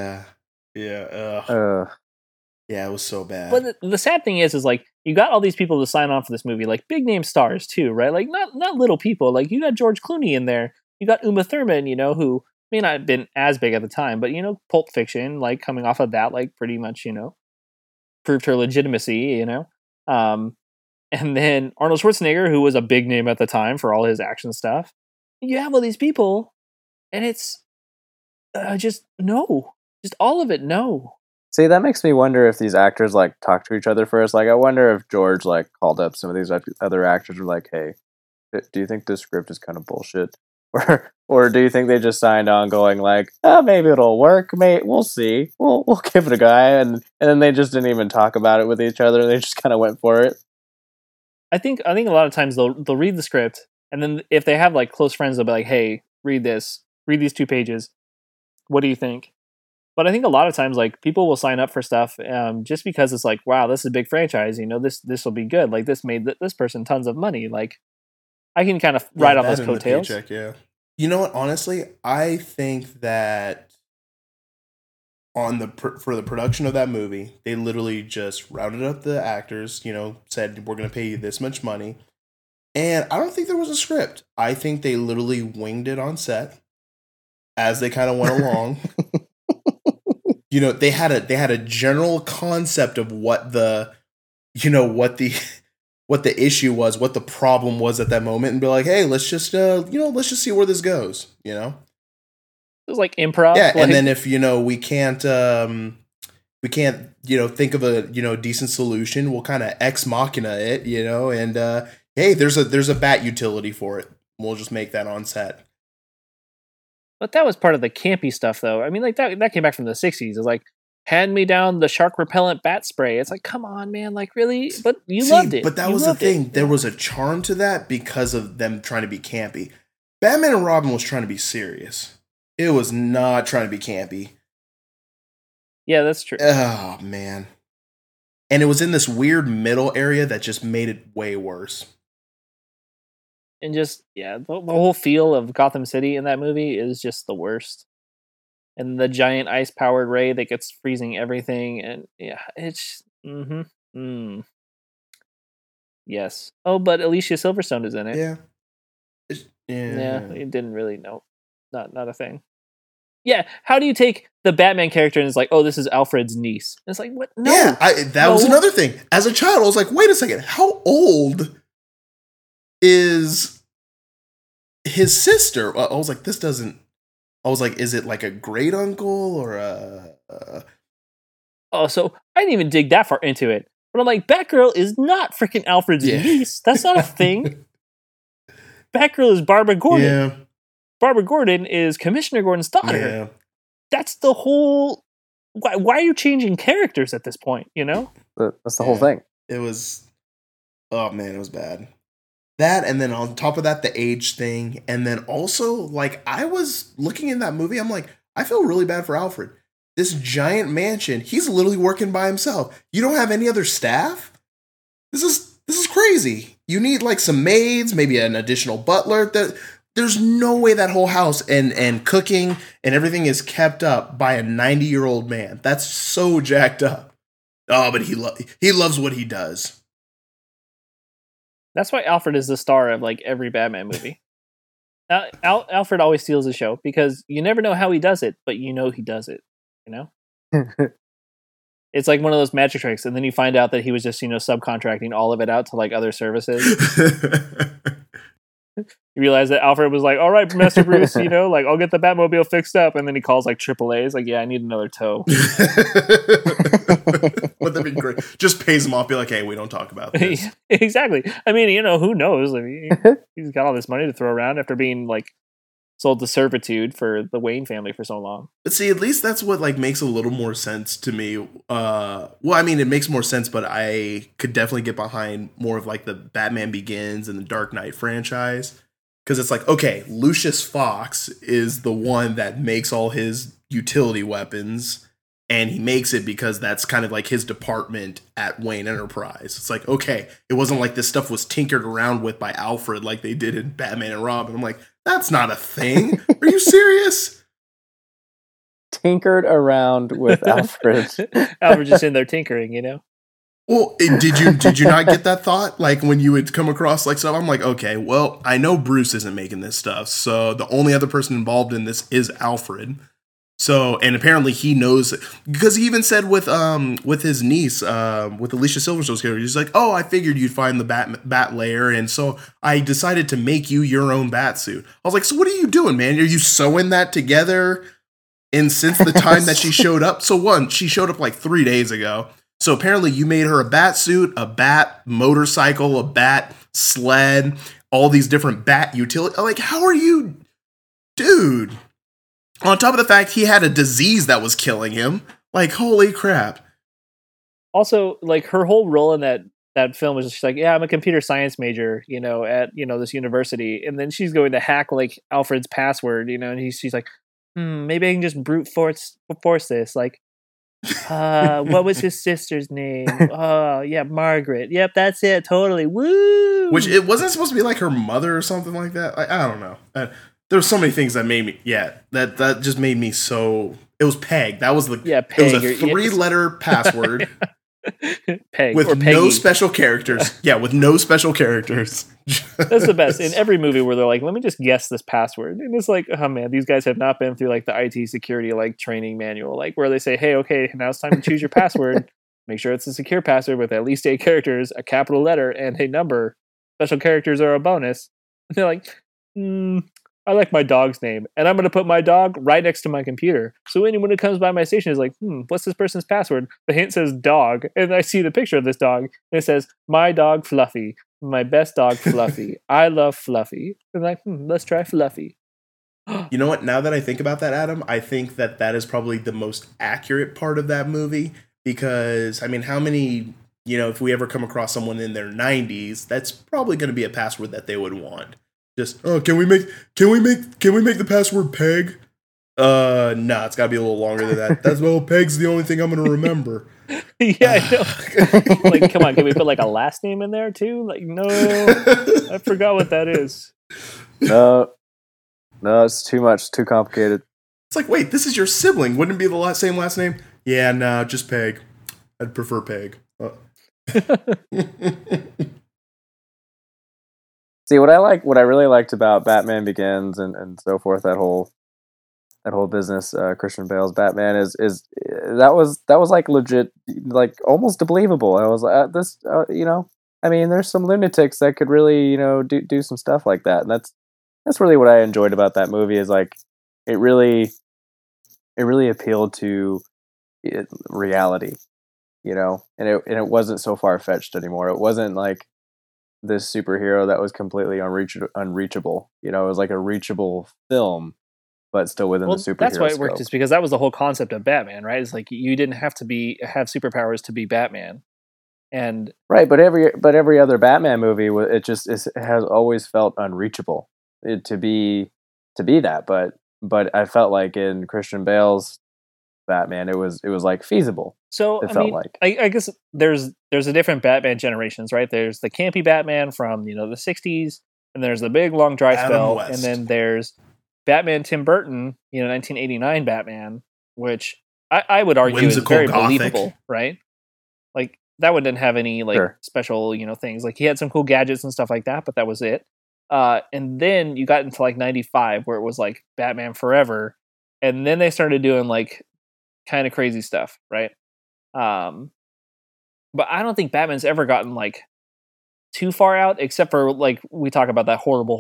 Yeah. Yeah, it was so bad. But the sad thing is like you got all these people to sign on for this movie, like big name stars too, right? Like not little people. Like you got George Clooney in there. You got Uma Thurman, who may not have been as big at the time, but Pulp Fiction, like coming off of that, like pretty much, proved her legitimacy, and then Arnold Schwarzenegger, who was a big name at the time for all his action stuff. You have all these people, and it's just all of it, no. See, that makes me wonder if these actors like talk to each other first. Like, I wonder if George like called up some of these other actors and were like, "Hey, do you think this script is kind of bullshit?" Or do you think they just signed on, going like, "Oh, maybe it'll work. We'll see. We'll give it a guy," and then they just didn't even talk about it with each other. They just kind of went for it. I think a lot of times they'll read the script, and then if they have like close friends, they'll be like, "Hey, read these 2 pages. What do you think?" But I think a lot of times, like, people will sign up for stuff just because it's like, wow, this is a big franchise. This will be good. Like, this made this person tons of money. Like, I can kind of ride on those coattails. Paycheck, yeah. You know what? Honestly, I think that for the production of that movie, they literally just rounded up the actors. Said we're going to pay you this much money, and I don't think there was a script. I think they literally winged it on set as they kind of went along. They had a general concept of what the what the issue was, what the problem was at that moment, and be like, hey, let's just let's just see where this goes. It was like improv. Yeah, like, and then if we can't think of a decent solution, we'll kind of ex machina it, and hey, there's a bat utility for it. We'll just make that on set. But that was part of the campy stuff, though. I mean, like that came back from the 60s. It's like, hand me down the shark repellent bat spray. It's like, come on, man. Like, really? But you loved it. But that was the thing. There was a charm to that because of them trying to be campy. Batman and Robin was trying to be serious. It was not trying to be campy. Yeah, that's true. Oh, man. And it was in this weird middle area that just made it way worse. And just, the whole feel of Gotham City in that movie is just the worst. And the giant ice-powered ray that gets freezing everything. And, it's... Yes. Oh, but Alicia Silverstone is in it. Yeah. Yeah, it didn't really know. Not a thing. Yeah, how do you take the Batman character and it's like, oh, this is Alfred's niece? And it's like, what? No. Yeah, that was another thing. As a child, I was like, wait a second, how old is his sister? I was like, this doesn't... I was like, is it like a great uncle or a... Oh, so I didn't even dig that far into it. But I'm like, Batgirl is not freaking Alfred's niece. That's not a thing. Batgirl is Barbara Gordon. Yeah. Barbara Gordon is Commissioner Gordon's daughter. Yeah. That's the whole... Why are you changing characters at this point, That's the whole thing. It was... Oh, man, it was bad. That, and then on top of that, the age thing. And then also, like, I was looking in that movie, I'm like, I feel really bad for Alfred. This giant mansion, he's literally working by himself. You don't have any other staff? This is crazy. You need, like, some maids, maybe an additional butler. There's no way that whole house and cooking and everything is kept up by a 90-year-old man. That's so jacked up. Oh, but he loves what he does. That's why Alfred is the star of like every Batman movie. Alfred always steals the show because you never know how he does it, but he does it. It's like one of those magic tricks, and then you find out that he was just subcontracting all of it out to like other services. You realize that Alfred was like, all right, Master Bruce, like, I'll get the Batmobile fixed up. And then he calls like AAA. He's like, yeah, I need another tow. Wouldn't that be great? Just pays him off, be like, hey, we don't talk about this. Exactly. I mean, who knows? I mean, he's got all this money to throw around after being like sold to servitude for the Wayne family for so long. But see, at least that's what like makes a little more sense to me. Well, I mean, it makes more sense, but I could definitely get behind more of like the Batman Begins and the Dark Knight franchise. Because it's like, okay, Lucius Fox is the one that makes all his utility weapons, and he makes it because that's kind of like his department at Wayne Enterprise. It's like, okay, it wasn't like this stuff was tinkered around with by Alfred like they did in Batman and Robin. I'm like, that's not a thing. Are you serious? Tinkered around with Alfred. Alfred just in there tinkering, Well, did you not get that thought? Like when you would come across like stuff, I'm like, okay, well, I know Bruce isn't making this stuff, so the only other person involved in this is Alfred. So, and apparently he knows because he even said with his niece, with Alicia Silverstone's character, he's like, oh, I figured you'd find the bat lair, and so I decided to make you your own bat suit. I was like, so what are you doing, man? Are you sewing that together? And since the time that she showed up, she showed up like 3 days ago. So apparently you made her a bat suit, a bat motorcycle, a bat sled, all these different bat utility. Like, how are you, dude? On top of the fact he had a disease that was killing him. Like, holy crap. Also, like her whole role in that film was just like, yeah, I'm a computer science major, at, this university. And then she's going to hack like Alfred's password, and she's like, maybe I can just brute force this. Like, what was his sister's name? Oh, yeah, Margaret. Yep, that's it. Totally. Woo! Which it wasn't supposed to be like her mother or something like that. I don't know. There were so many things that made me, that just made me so. It was Peg. That was Peg. It was a 3-letter password. Peg with no special characters. Yeah, with no special characters. That's the best in every movie where they're like, let me just guess this password, and it's like, oh man, these guys have not been through like the IT security like training manual, like where they say, hey, okay, now it's time to choose your password. make sure it's a secure password with at least 8 characters, a capital letter, and a number. Special characters are a bonus. And they're like, I like my dog's name, and I'm going to put my dog right next to my computer. So anyone who comes by my station is like, what's this person's password? The hint says dog, and I see the picture of this dog, and it says, my dog Fluffy, my best dog Fluffy. I love Fluffy. And like, let's try Fluffy. You know what? Now that I think about that, Adam, I think that is probably the most accurate part of that movie, because, I mean, how many, if we ever come across someone in their 90s, that's probably going to be a password that they would want. Just, can we make the password Peg? No, it's gotta be a little longer than that. Peg's the only thing I'm gonna remember. Yeah, I know. Like, come on, can we put like a last name in there too? Like, no, I forgot what that is. No, it's too much, too complicated. It's like, wait, this is your sibling. Wouldn't it be the same last name? Yeah, no, just Peg. I'd prefer Peg. See, what I really liked about Batman Begins and so forth, that whole business, Christian Bale's Batman is that was like legit, like almost believable. I was like, I mean, there's some lunatics that could really, do some stuff like that, and that's really what I enjoyed about that movie. Is like it really appealed to reality, and it wasn't so far fetched anymore. It wasn't like this superhero that was completely unreachable. It was like a reachable film, but still within the superhero that's why it worked, scope. is because that was the whole concept of Batman, right? It's like you didn't have to have superpowers to be Batman. And right, but every other Batman movie, it has always felt unreachable to be that. But I felt like in Christian Bale's Batman, it was like feasible. So I guess there's a different Batman generations, right? There's the campy Batman from the 60s, and there's the big long dry spell, and then there's Batman Tim Burton, 1989 Batman, which I would argue Whimsical, is very gothic. believable, right? Like that one didn't have any special things. Like he had some cool gadgets and stuff like that, but that was it. And then you got into like 95, where it was like Batman Forever, and then they started doing like kind of crazy stuff, right? But I don't think Batman's ever gotten like too far out, except for like we talk about that horrible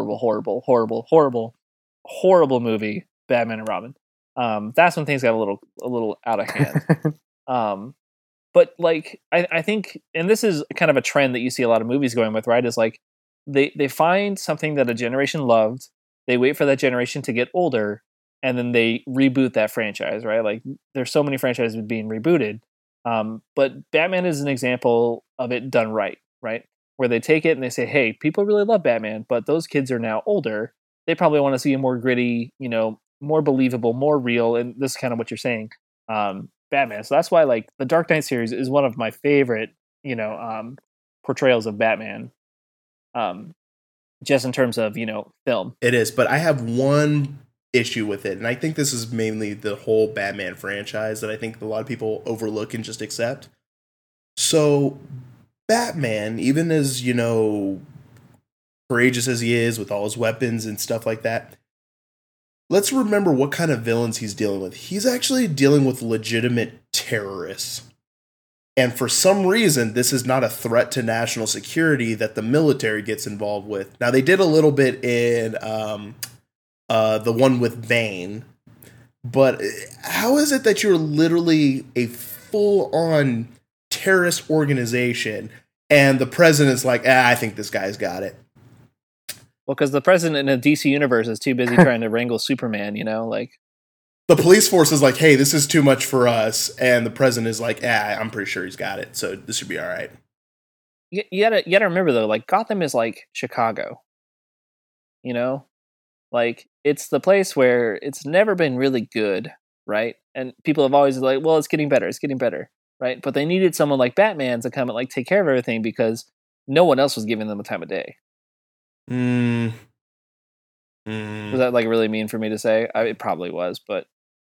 movie, Batman and Robin. That's when things got a little out of hand. But like I think, and this is kind of a trend that you see a lot of movies going with, right? Is like they find something that a generation loved, they wait for that generation to get older, and then they reboot that franchise, right? Like there's so many franchises being rebooted. But Batman is an example of it done right? Where they take it and they say, hey, people really love Batman, but those kids are now older. They probably want to see a more gritty, more believable, more real. And this is kind of what you're saying, Batman. So that's why like the Dark Knight series is one of my favorite, portrayals of Batman. Just in terms of, film. It is, but I have one issue with it, and I think this is mainly the whole Batman franchise that I think a lot of people overlook and just accept. So Batman, even as courageous as he is with all his weapons and stuff like that, let's remember what kind of villains he's dealing with. He's actually dealing with legitimate terrorists, and for some reason this is not a threat to national security that the military gets involved with. Now they did a little bit in the one with Bane, but how is it that you're literally a full-on terrorist organization and the president's like, I think this guy's got it? Well, because the president in a DC universe is too busy trying to wrangle Superman, like the police force is like, hey, this is too much for us, and the president is like, I'm pretty sure he's got it, so this should be all right. You gotta remember though, like Gotham is like Chicago, like it's the place where it's never been really good, right? And people have always like, well, it's getting better, right? But they needed someone like Batman to come and like take care of everything because no one else was giving them the time of day. Was that like really mean for me to say? It probably was, but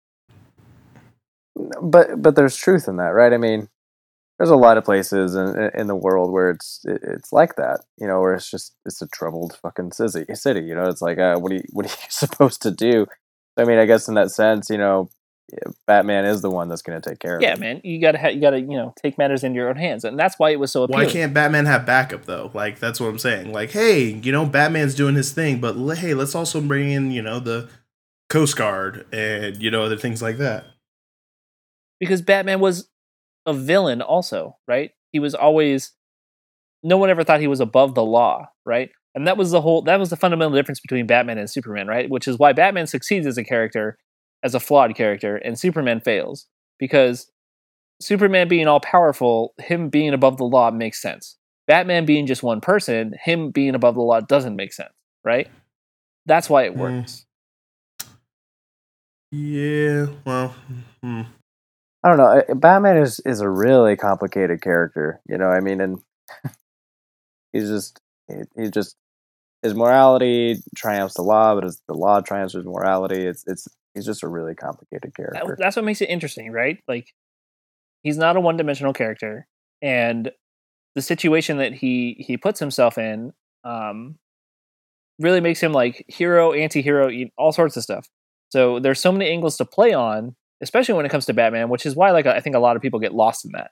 there's truth in that, right? I mean, there's a lot of places in the world where it's like that, where it's a troubled fucking city. It's like, what are you supposed to do? I mean, I guess in that sense, Batman is the one that's going to take care of Yeah, it. man, you gotta take matters into your own hands, and that's why it was so appealing. Why can't Batman have backup though? Like that's what I'm saying. Like, hey, Batman's doing his thing, but hey, let's also bring in the Coast Guard and other things like that. Because Batman was a villain, also, right? He was always. No one ever thought he was above the law, right? And that was the fundamental difference between Batman and Superman, right? Which is why Batman succeeds as a character, as a flawed character, and Superman fails. Because Superman being all powerful, him being above the law makes sense. Batman being just one person, him being above the law doesn't make sense, right? That's why it works. Yeah, well, I don't know. Batman is a really complicated character, I mean, and he's just his morality triumphs the law, but the law triumphs his morality. He's just a really complicated character. That's what makes it interesting, right? Like, he's not a one-dimensional character, and the situation that he puts himself in really makes him like hero, anti-hero, all sorts of stuff. So there's so many angles to play on, especially when it comes to Batman, which is why I think a lot of people get lost in that.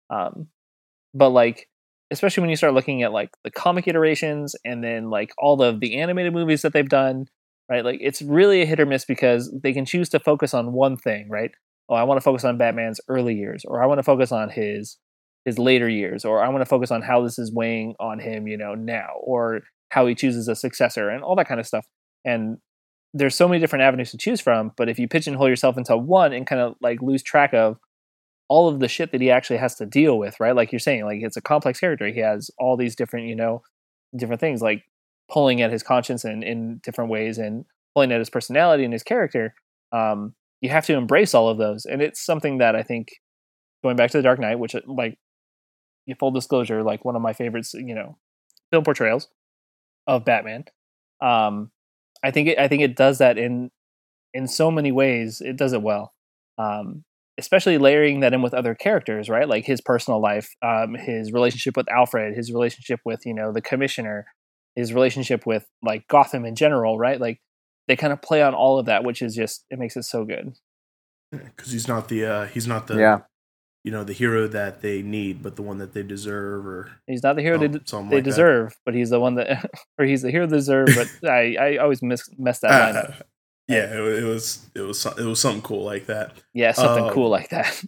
But like, especially when you start looking at like the comic iterations and then like all the animated movies that they've done, right? Like, it's really a hit or miss because they can choose to focus on one thing, right? Oh, I want to focus on Batman's early years, or I want to focus on his later years, or I want to focus on how this is weighing on him, now, or how he chooses a successor and all that kind of stuff. And there's so many different avenues to choose from, but if you pigeonhole yourself into one and kind of like lose track of all of the shit that he actually has to deal with, right? Like you're saying, like, it's a complex character. He has all these different, different things, like pulling at his conscience in different ways and pulling at his personality and his character. You have to embrace all of those. And it's something that I think, going back to The Dark Knight, which, like, full disclosure, like one of my favorites, film portrayals of Batman. I think it does that in so many ways. It does it well, especially layering that in with other characters, right? Like his personal life, his relationship with Alfred, his relationship with the Commissioner, his relationship with like Gotham in general, right? Like they kind of play on all of that, which is just, it makes it so good. Because he's not the the hero that they need, but the one that they deserve, or he's not the hero they deserve, but he's the one that, or he's the hero they deserve. But I always mess that line up. Yeah, it was something cool like that. Yeah, something cool like that.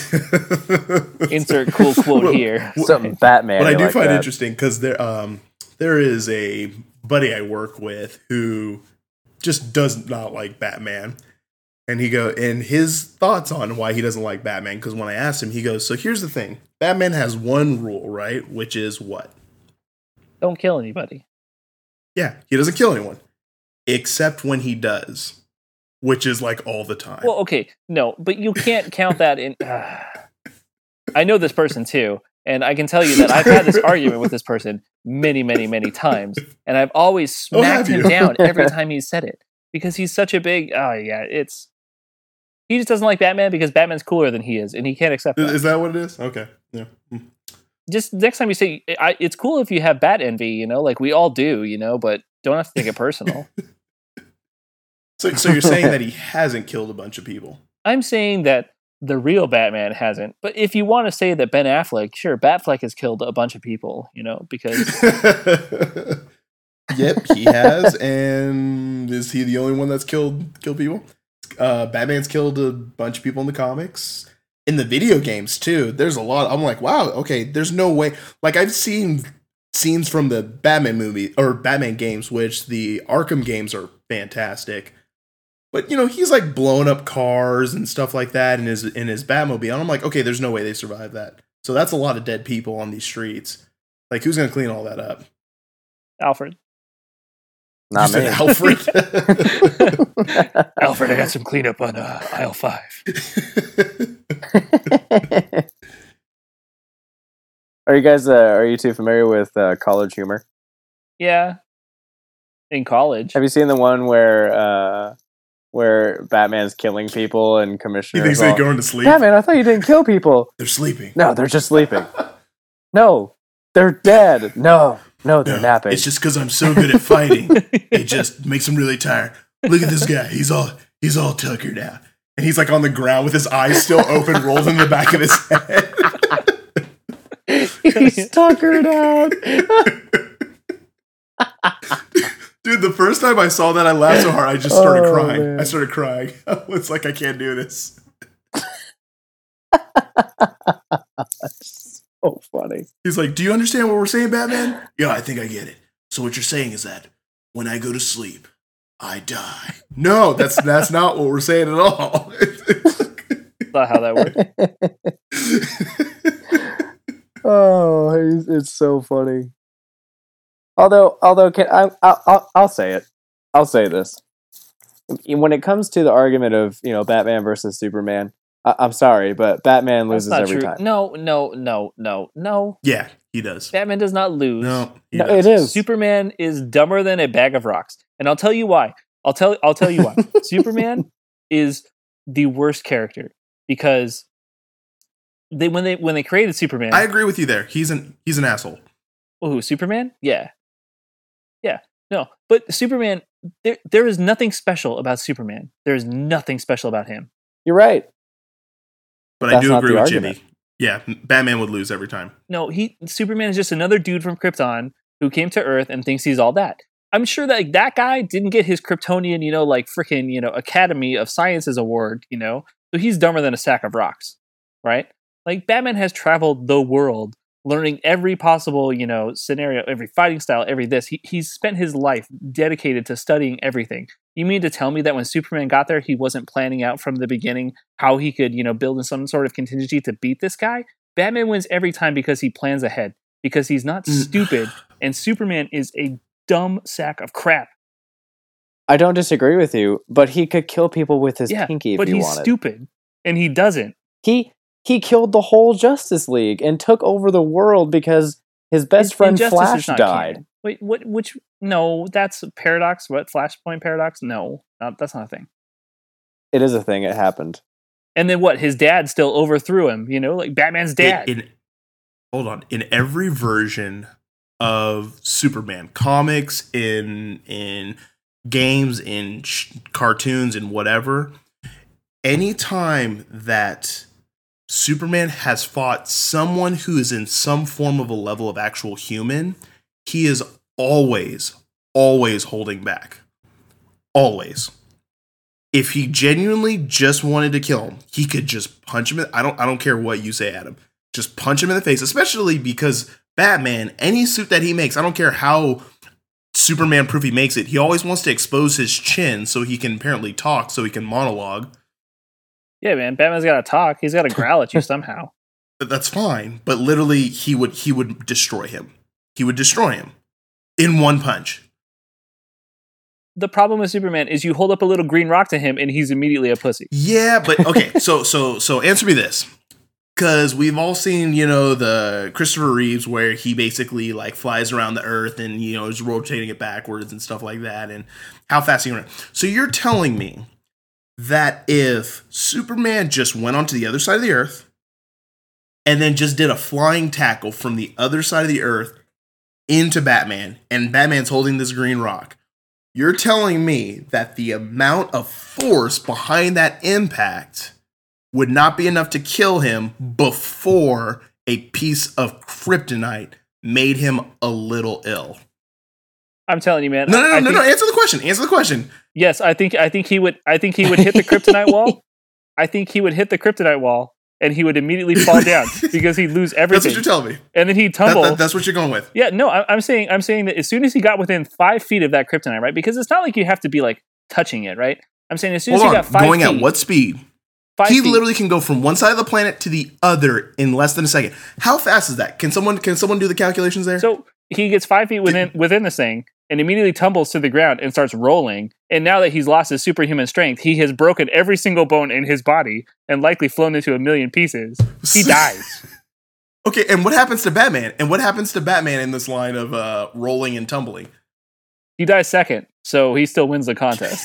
Insert cool quote here. Something Batman. What I do find interesting, because there is a buddy I work with who just does not like Batman. And his thoughts on why he doesn't like Batman, because when I asked him, he goes, so here's the thing. Batman has one rule, right? Which is what? Don't kill anybody. Yeah, he doesn't kill anyone. Except when he does. Which is like all the time. Well, okay. No, but you can't count that in... I know this person too. And I can tell you that I've had this argument with this person many, many, many times. And I've always smacked him down every time he said it. Because he's such a big... Oh, yeah, he just doesn't like Batman because Batman's cooler than he is, and he can't accept that. Is that what it is? Okay. Yeah. Just next time you say, it's cool if you have bat envy, like we all do, but don't have to take it personal. So you're saying that he hasn't killed a bunch of people? I'm saying that the real Batman hasn't. But if you want to say that Ben Affleck, sure, Batfleck has killed a bunch of people, because... Yep, he has. And is he the only one that's killed people? Batman's killed a bunch of people in the comics. In the video games, too. There's a lot. I'm like, wow, okay, there's no way. Like, I've seen scenes from the Batman movie, or Batman games, which the Arkham games are fantastic. But, he's like blowing up cars and stuff like that in his Batmobile. And I'm like, okay, there's no way they survive that. So that's a lot of dead people on these streets. Like, who's going to clean all that up? Alfred. Not me. Alfred. Alfred, I got some cleanup on aisle 5. Are you guys? Are you too familiar with College Humor? Yeah. In college. Have you seen the one where Batman's killing people and Commissioner? He thinks they're going to sleep. Batman, I thought you didn't kill people. They're sleeping. No, they're just sleeping. No, they're dead. No, they're napping. It's just because I'm so good at fighting. It just makes him really tired. Look at this guy. He's all tuckered out. and he's like on the ground with his eyes still open, rolled in the back of his head. He's tuckered out. Dude, the first time I saw that, I laughed so hard I just started crying. Man. I started crying. It's like, I can't do this. So funny. He's like, do you understand what we're saying, Batman? Yeah, I think I get it. So what you're saying is that when I go to sleep, I die. No, that's not what we're saying at all. Not how that works. It's so funny. Although, I'll say it. I'll say this. When it comes to the argument of Batman versus Superman, I'm sorry, but Batman That's loses not every true. time. No. Yeah, he does. Batman does not lose. No, No, does. it is. Superman is dumber than a bag of rocks, and I'll tell you why. I'll tell you why. Superman is the worst character because when they created Superman, I agree with you there. He's an asshole. who Superman? Yeah. No, but Superman, there is nothing special about Superman. There is nothing special about him. You're right. But That's I do not agree the with argument. Jimmy. Yeah, Batman would lose every time. No, Superman is just another dude from Krypton who came to Earth and thinks he's all that. I'm sure that that guy didn't get his Kryptonian, freaking, Academy of Sciences award, so he's dumber than a sack of rocks, right? Like Batman has traveled the world, learning every possible, scenario, every fighting style, every this. He's spent his life dedicated to studying everything. You mean to tell me that when Superman got there, he wasn't planning out from the beginning how he could, build in some sort of contingency to beat this guy? Batman wins every time because he plans ahead, because he's not stupid, and Superman is a dumb sack of crap. I don't disagree with you, but he could kill people with his pinky if but he he's wanted. stupid, and he doesn't. He killed the whole Justice League and took over the world because his best friend Injustice Flash is not died. canon. Wait, what? Which? No, that's Paradox. What? Flashpoint Paradox? No, that's not a thing. It is a thing. It happened. And then what? His dad still overthrew him. Like Batman's dad. Hold on. In every version of Superman, comics, in games, in cartoons, and whatever, anytime that Superman has fought someone who is in some form of a level of actual human, he is always holding back. Always. If he genuinely just wanted to kill him, he could just punch him. I don't care what you say, Adam. Just punch him in the face, especially because Batman, any suit that he makes, I don't care how Superman proof he makes it, he always wants to expose his chin so he can apparently talk, so he can monologue. Yeah, man, Batman's got to talk. He's got to growl at you somehow. That's fine, but literally he would destroy him. He would destroy him in one punch. The problem with Superman is you hold up a little green rock to him and he's immediately a pussy. Yeah, but okay, so answer me this. Because we've all seen, the Christopher Reeves where he basically like flies around the earth and, is rotating it backwards and stuff like that, and how fast he can run. So you're telling me that if Superman just went onto the other side of the earth and then just did a flying tackle from the other side of the earth into Batman, and Batman's holding this green rock, you're telling me that the amount of force behind that impact would not be enough to kill him before a piece of kryptonite made him a little ill? I'm telling you, man. No. Answer the question. Yes, I think he would hit the kryptonite wall. I think he would hit the kryptonite wall and he would immediately fall down because he'd lose everything. That's what you're telling me. And then he'd tumble. That's what you're going with. Yeah, no, I'm saying that as soon as he got within 5 feet of that kryptonite, right? Because it's not like you have to be like touching it, right? I'm saying as soon as he got 5 feet. Going at what speed? 5 He feet. literally can go from one side of the planet to the other in less than a second. How fast is that? Can someone do the calculations there? So he gets 5 feet within this thing and immediately tumbles to the ground and starts rolling. And now that he's lost his superhuman strength, he has broken every single bone in his body and likely flown into a million pieces. He dies. Okay, and what happens to Batman? And what happens to Batman in this line of rolling and tumbling? He dies second, so he still wins the contest.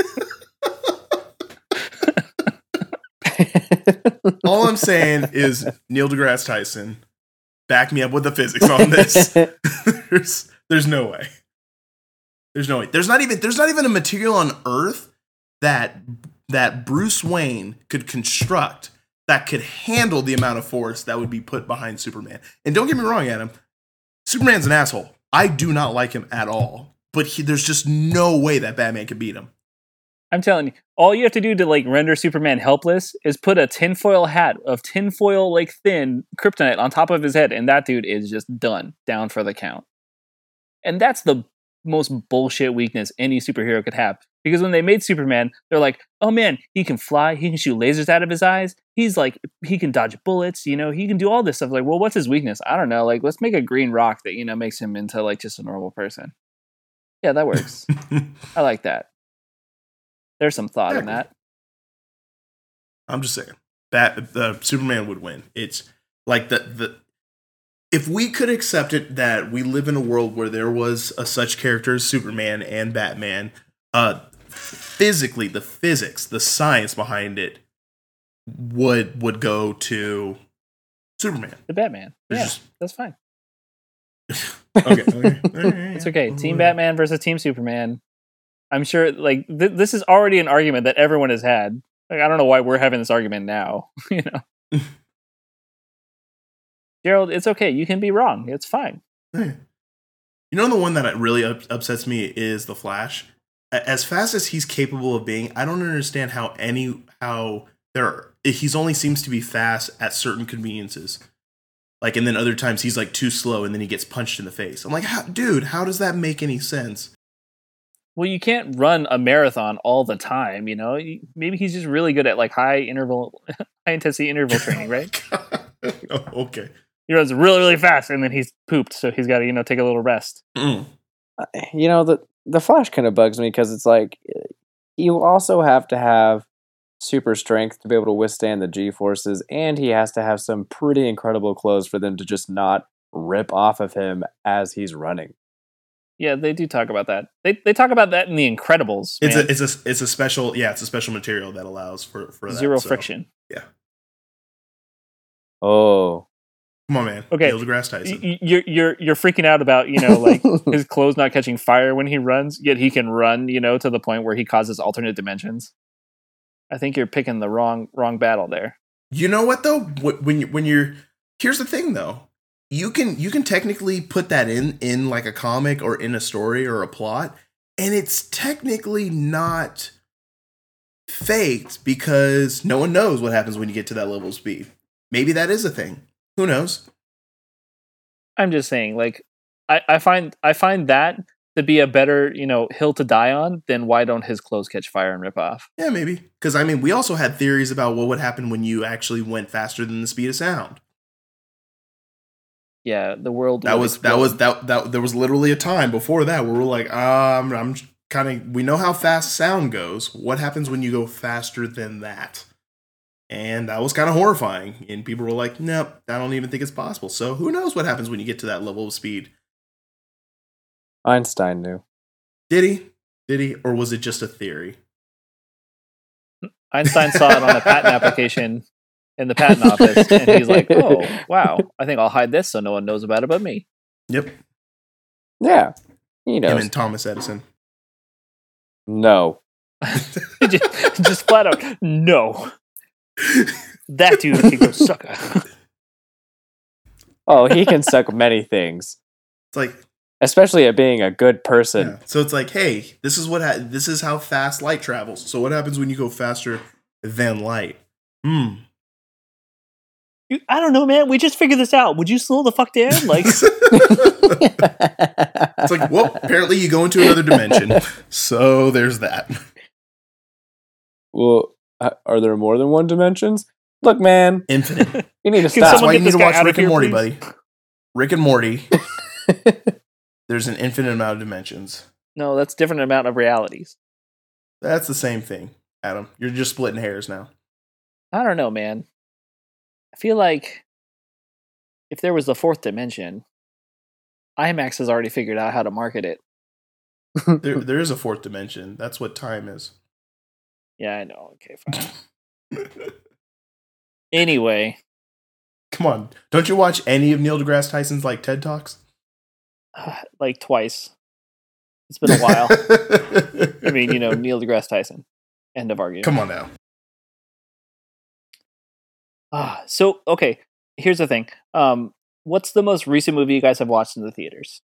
All I'm saying is Neil deGrasse Tyson, back me up with the physics on this. There's no way. There's no way. There's not even a material on Earth that that Bruce Wayne could construct that could handle the amount of force that would be put behind Superman. And don't get me wrong, Adam, Superman's an asshole. I do not like him at all. But there's just no way that Batman could beat him. I'm telling you, all you have to do to like render Superman helpless is put a tinfoil hat of tinfoil like thin kryptonite on top of his head, and that dude is just done, down for the count. And that's the most bullshit weakness any superhero could have. Because when they made Superman, they're like, oh man, he can fly, he can shoot lasers out of his eyes, he's like, he can dodge bullets, you know, he can do all this stuff. Like, well, what's his weakness? I don't know. Like, let's make a green rock that, you know, makes him into like just a normal person. Yeah, that works. I like that. There's some thought in that. I'm just saying that the Superman would win. It's like the if we could accept it that we live in a world where there was a such character as Superman and Batman, physically, the physics, the science behind it would go to Superman. The Batman. It's Yeah, just- that's fine. Okay. It's okay. Team Batman versus Team Superman. I'm sure, like, this is already an argument that everyone has had. Like, I don't know why we're having this argument now. You know, Gerald, it's okay. You can be wrong. It's fine. You know, the one that really upsets me is the Flash. As fast as he's capable of being, I don't understand he's only seems to be fast at certain conveniences. Like, and then other times he's like too slow, and then he gets punched in the face. I'm like, dude, how does that make any sense? Well, you can't run a marathon all the time, you know? Maybe he's just really good at like high intensity interval training, right? Oh, okay. He runs really, really fast and then he's pooped, so he's got to, you know, take a little rest. Mm. You know, the Flash kind of bugs me because it's like you also have to have super strength to be able to withstand the G-forces, and he has to have some pretty incredible clothes for them to just not rip off of him as he's running. Yeah, they do talk about that. They talk about that in The Incredibles. Man. It's a special material that allows for zero that, friction. Yeah. Oh, come on, man. Okay, Neil deGrasse Tyson. You're freaking out about, you know, like his clothes not catching fire when he runs, yet he can run, you know, to the point where he causes alternate dimensions. I think you're picking the wrong battle there. You know what though? When you're here's the thing though. You can technically put that in like a comic or in a story or a plot, and it's technically not faked because no one knows what happens when you get to that level of speed. Maybe that is a thing. Who knows? I'm just saying, like, I find that to be a better, you know, hill to die on than why don't his clothes catch fire and rip off. Yeah, maybe. Because I mean, we also had theories about what would happen when you actually went faster than the speed of sound. Yeah, the world. There was literally a time before that where we're like, I'm kind of, we know how fast sound goes. What happens when you go faster than that? And that was kind of horrifying. And people were like, nope, I don't even think it's possible. So who knows what happens when you get to that level of speed? Einstein knew. Did he? Or was it just a theory? Einstein saw it on a patent application in the patent office, and he's like, oh, wow, I think I'll hide this so no one knows about it but me. Yep. Yeah, he knows. Him and Thomas Edison. No. just flat out, no. That dude can go sucker. Oh, he can suck many things. It's like, especially at being a good person. Yeah. So it's like, hey, this is how fast light travels. So what happens when you go faster than light? I don't know, man. We just figured this out. Would you slow the fuck down? Like, it's like, well, apparently you go into another dimension. So there's that. Well, are there more than one dimensions? Look, man, infinite. You need to Can stop. That's why you need to this guy watch out of Rick and here, Morty, please? buddy. Rick and Morty. There's an infinite amount of dimensions. no, that's a different amount of realities. That's the same thing, Adam. You're just splitting hairs now. I don't know, man. I feel like if there was the fourth dimension, IMAX has already figured out how to market it. There is a fourth dimension. That's what time is. Yeah, I know. Okay, fine. Anyway, Come on. Don't you watch any of Neil deGrasse Tyson's like TED Talks? like twice. It's been a while. I mean, you know, Neil deGrasse Tyson. End of argument. Come on now. So okay, here's the thing. What's the most recent movie you guys have watched in the theaters?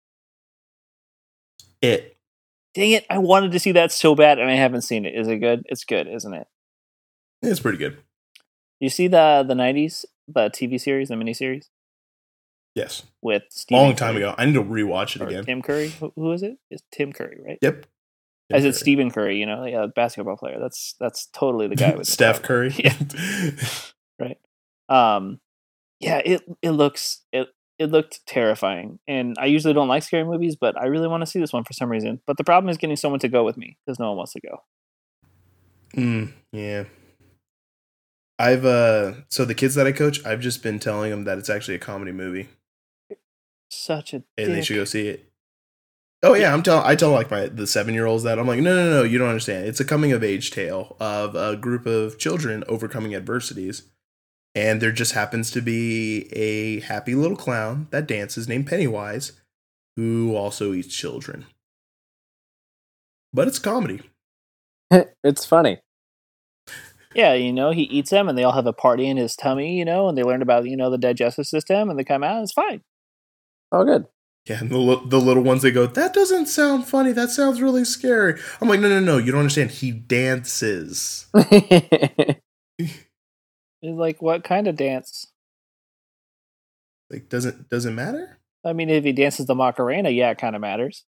It. Dang it! I wanted to see that so bad, and I haven't seen it. Is it good? It's good, isn't it? It's pretty good. You see the '90s, the TV series, the miniseries Yes. with Stephen Long time Curry? ago. I need to rewatch it Or again. Tim Curry. Who is it? It's Tim Curry, right? Yep. I said Stephen Curry. You know, yeah, basketball player. That's totally the guy with the Steph problem. Curry. Yeah. Right. Yeah. It looked terrifying, and I usually don't like scary movies, but I really want to see this one for some reason. But the problem is getting someone to go with me because no one wants to go. Yeah. I've so the kids that I coach, I've just been telling them that it's actually a comedy movie Such a and dick. they should go see it. Oh yeah, I tell like the 7-year-olds that I'm like, no, you don't understand. It's a coming of age tale of a group of children overcoming adversities, and there just happens to be a happy little clown that dances named Pennywise, who also eats children. But it's comedy. It's funny. Yeah, you know, he eats them, and they all have a party in his tummy, you know, and they learn about the digestive system, and they come out, and it's fine. Oh, good. Yeah, and the little ones, they go, that doesn't sound funny. That sounds really scary. I'm like, no, you don't understand. He dances. It's like, what kind of dance? Like, doesn't matter? I mean, if he dances the Macarena, yeah, it kind of matters.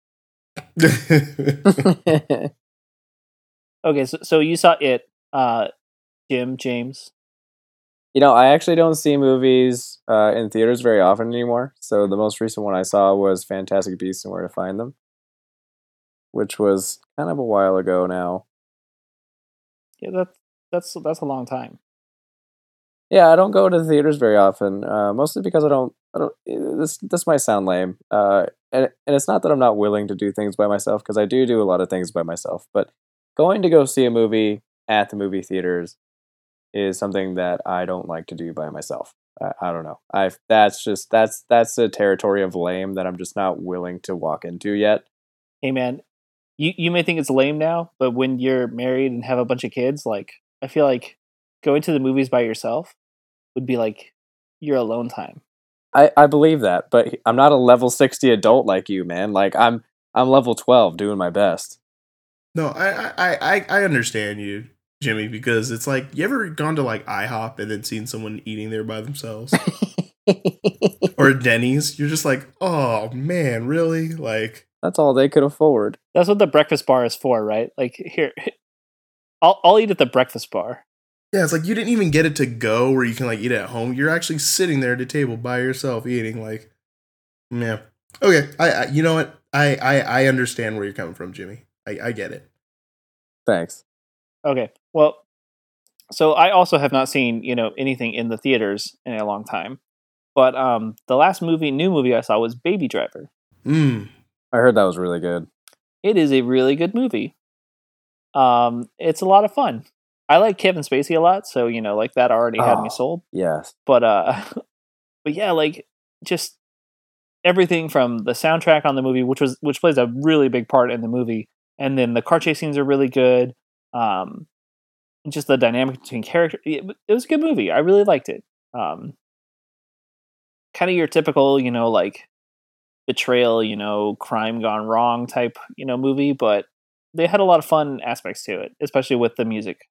Okay, so you saw it, James. I actually don't see movies in theaters very often anymore. So the most recent one I saw was Fantastic Beasts and Where to Find Them, which was kind of a while ago now. Yeah, that's a long time. Yeah, I don't go to theaters very often, mostly because I don't. This might sound lame, and it's not that I'm not willing to do things by myself, because I do a lot of things by myself. But going to go see a movie at the movie theaters is something that I don't like to do by myself. I don't know. That's the territory of lame that I'm just not willing to walk into yet. Hey man, you may think it's lame now, but when you're married and have a bunch of kids, like, I feel like going to the movies by yourself would be like your alone time. I believe that, but I'm not a level 60 adult like you, man. Like I'm level 12 doing my best. No, I understand you, Jimmy, because it's like, you ever gone to like IHOP and then seen someone eating there by themselves? Or Denny's? You're just like, oh man, really? Like, that's all they could afford. That's what the breakfast bar is for, right? Like, here, I'll eat at the breakfast bar. yeah, it's like you didn't even get it to go where you can like eat at home. You're actually sitting there at a table by yourself eating. Like, yeah, okay. I you know what? I understand where you're coming from, Jimmy. I get it. Thanks. Okay, well, so I also have not seen anything in the theaters in a long time, but the last new movie I saw was Baby Driver. I heard that was really good. It is a really good movie. It's a lot of fun. I like Kevin Spacey a lot, so like that already had me sold. Yes, but yeah, like just everything from the soundtrack on the movie, which plays a really big part in the movie, and then the car chase scenes are really good. Just the dynamic between characters. It was a good movie. I really liked it. Kind of your typical, like betrayal, crime gone wrong type, movie, but they had a lot of fun aspects to it, especially with the music.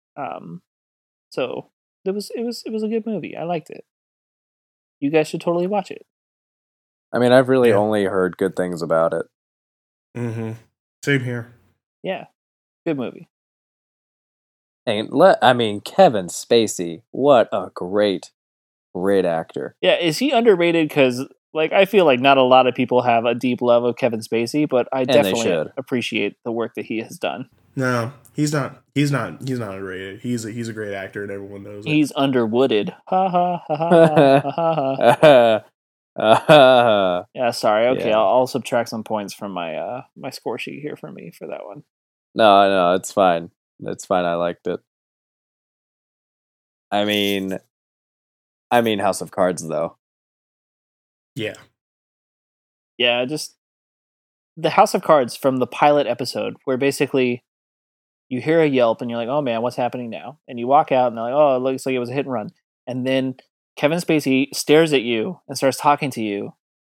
So it was a good movie. I liked it. You guys should totally watch it. I mean, I've really only heard good things about it. Mm-hmm. Same here. Yeah, good movie. And Kevin Spacey, what a great actor. Yeah, is he underrated? Because I feel like not a lot of people have a deep love of Kevin Spacey, but I definitely appreciate the work that he has done. No, he's not. He's not underrated. He's a great actor, and everyone knows it. He's underwooded. Ha ha ha ha ha ha. Yeah, sorry. Okay, yeah. I'll subtract some points from my my score sheet here for me for that one. No, it's fine. It's fine. I liked it. I mean, House of Cards, though. Yeah. Yeah, just the House of Cards from the pilot episode, where basically You hear a yelp, and you're like, "Oh man, what's happening now?" And you walk out, and they're like, "Oh, it looks like it was a hit and run." And then Kevin Spacey stares at you and starts talking to you,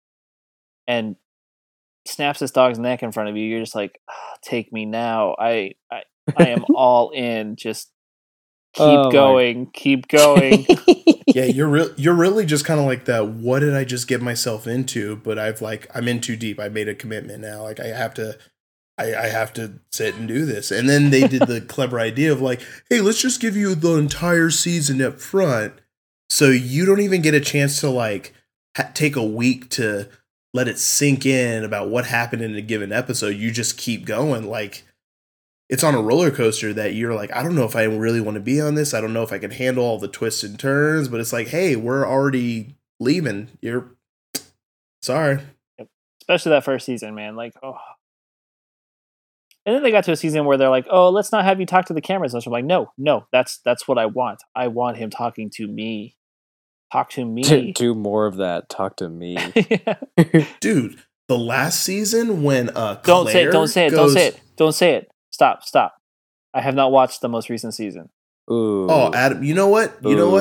and snaps this dog's neck in front of you. You're just like, "Take me now. I am all in. Just keep going, keep going." Yeah, you're really just kind of like that. What did I just get myself into? But I'm in too deep. I made a commitment now. Like I have to sit and do this. And then they did the clever idea of like, hey, let's just give you the entire season up front, so you don't even get a chance to like take a week to let it sink in about what happened in a given episode. You just keep going. Like, it's on a roller coaster that you're like, I don't know if I really want to be on this. I don't know if I can handle all the twists and turns, but it's like, hey, we're already leaving. You're sorry. Yep. Especially that first season, man. Like, oh. And then they got to a season where they're like, "Oh, let's not have you talk to the cameras." And I'm like, no, that's what I want. I want him talking to me. Talk to me. Do more of that. Talk to me. Dude, the last season when Don't say it. Stop. I have not watched the most recent season. Ooh. Oh, Adam, you know what?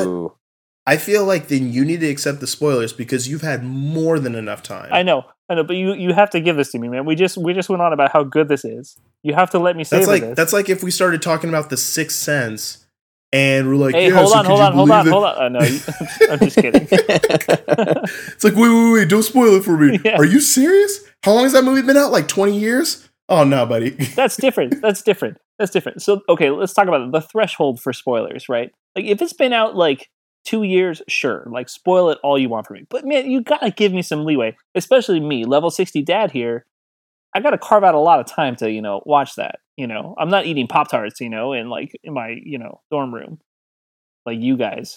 I feel like then you need to accept the spoilers because you've had more than enough time. I know, but you have to give this to me, man. We just went on about how good this is. You have to let me savor this. That's like if we started talking about The Sixth Sense and we're like, hey, yeah, hold on. No, I'm just kidding. It's like, wait, don't spoil it for me. Yeah. Are you serious? How long has that movie been out? Like 20 years? Oh, no, buddy. That's different. So, okay, let's talk about it. The threshold for spoilers, right? Like, if it's been out, like, 2 years, sure. Like, spoil it all you want from me. But, man, you gotta give me some leeway. Especially me, level 60 dad here. I gotta carve out a lot of time to, watch that. I'm not eating Pop-Tarts, in my, dorm room. Like you guys,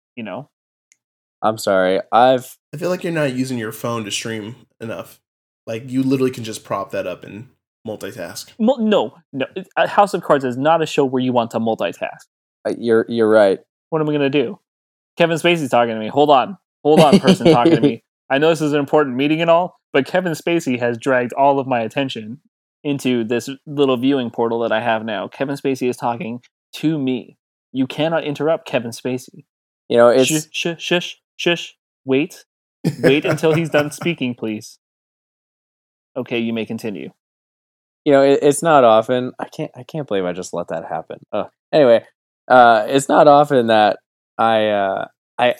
I'm sorry. I feel like you're not using your phone to stream enough. Like, you literally can just prop that up and multitask. No. House of Cards is not a show where you want to multitask. You're right. What am I going to do? Kevin Spacey's talking to me. Hold on, person talking to me. I know this is an important meeting and all, but Kevin Spacey has dragged all of my attention into this little viewing portal that I have now. Kevin Spacey is talking to me. You cannot interrupt Kevin Spacey. It's shush. Wait until he's done speaking, please. Okay, you may continue. It's not often. I can't believe I just let that happen. Anyway, it's not often that I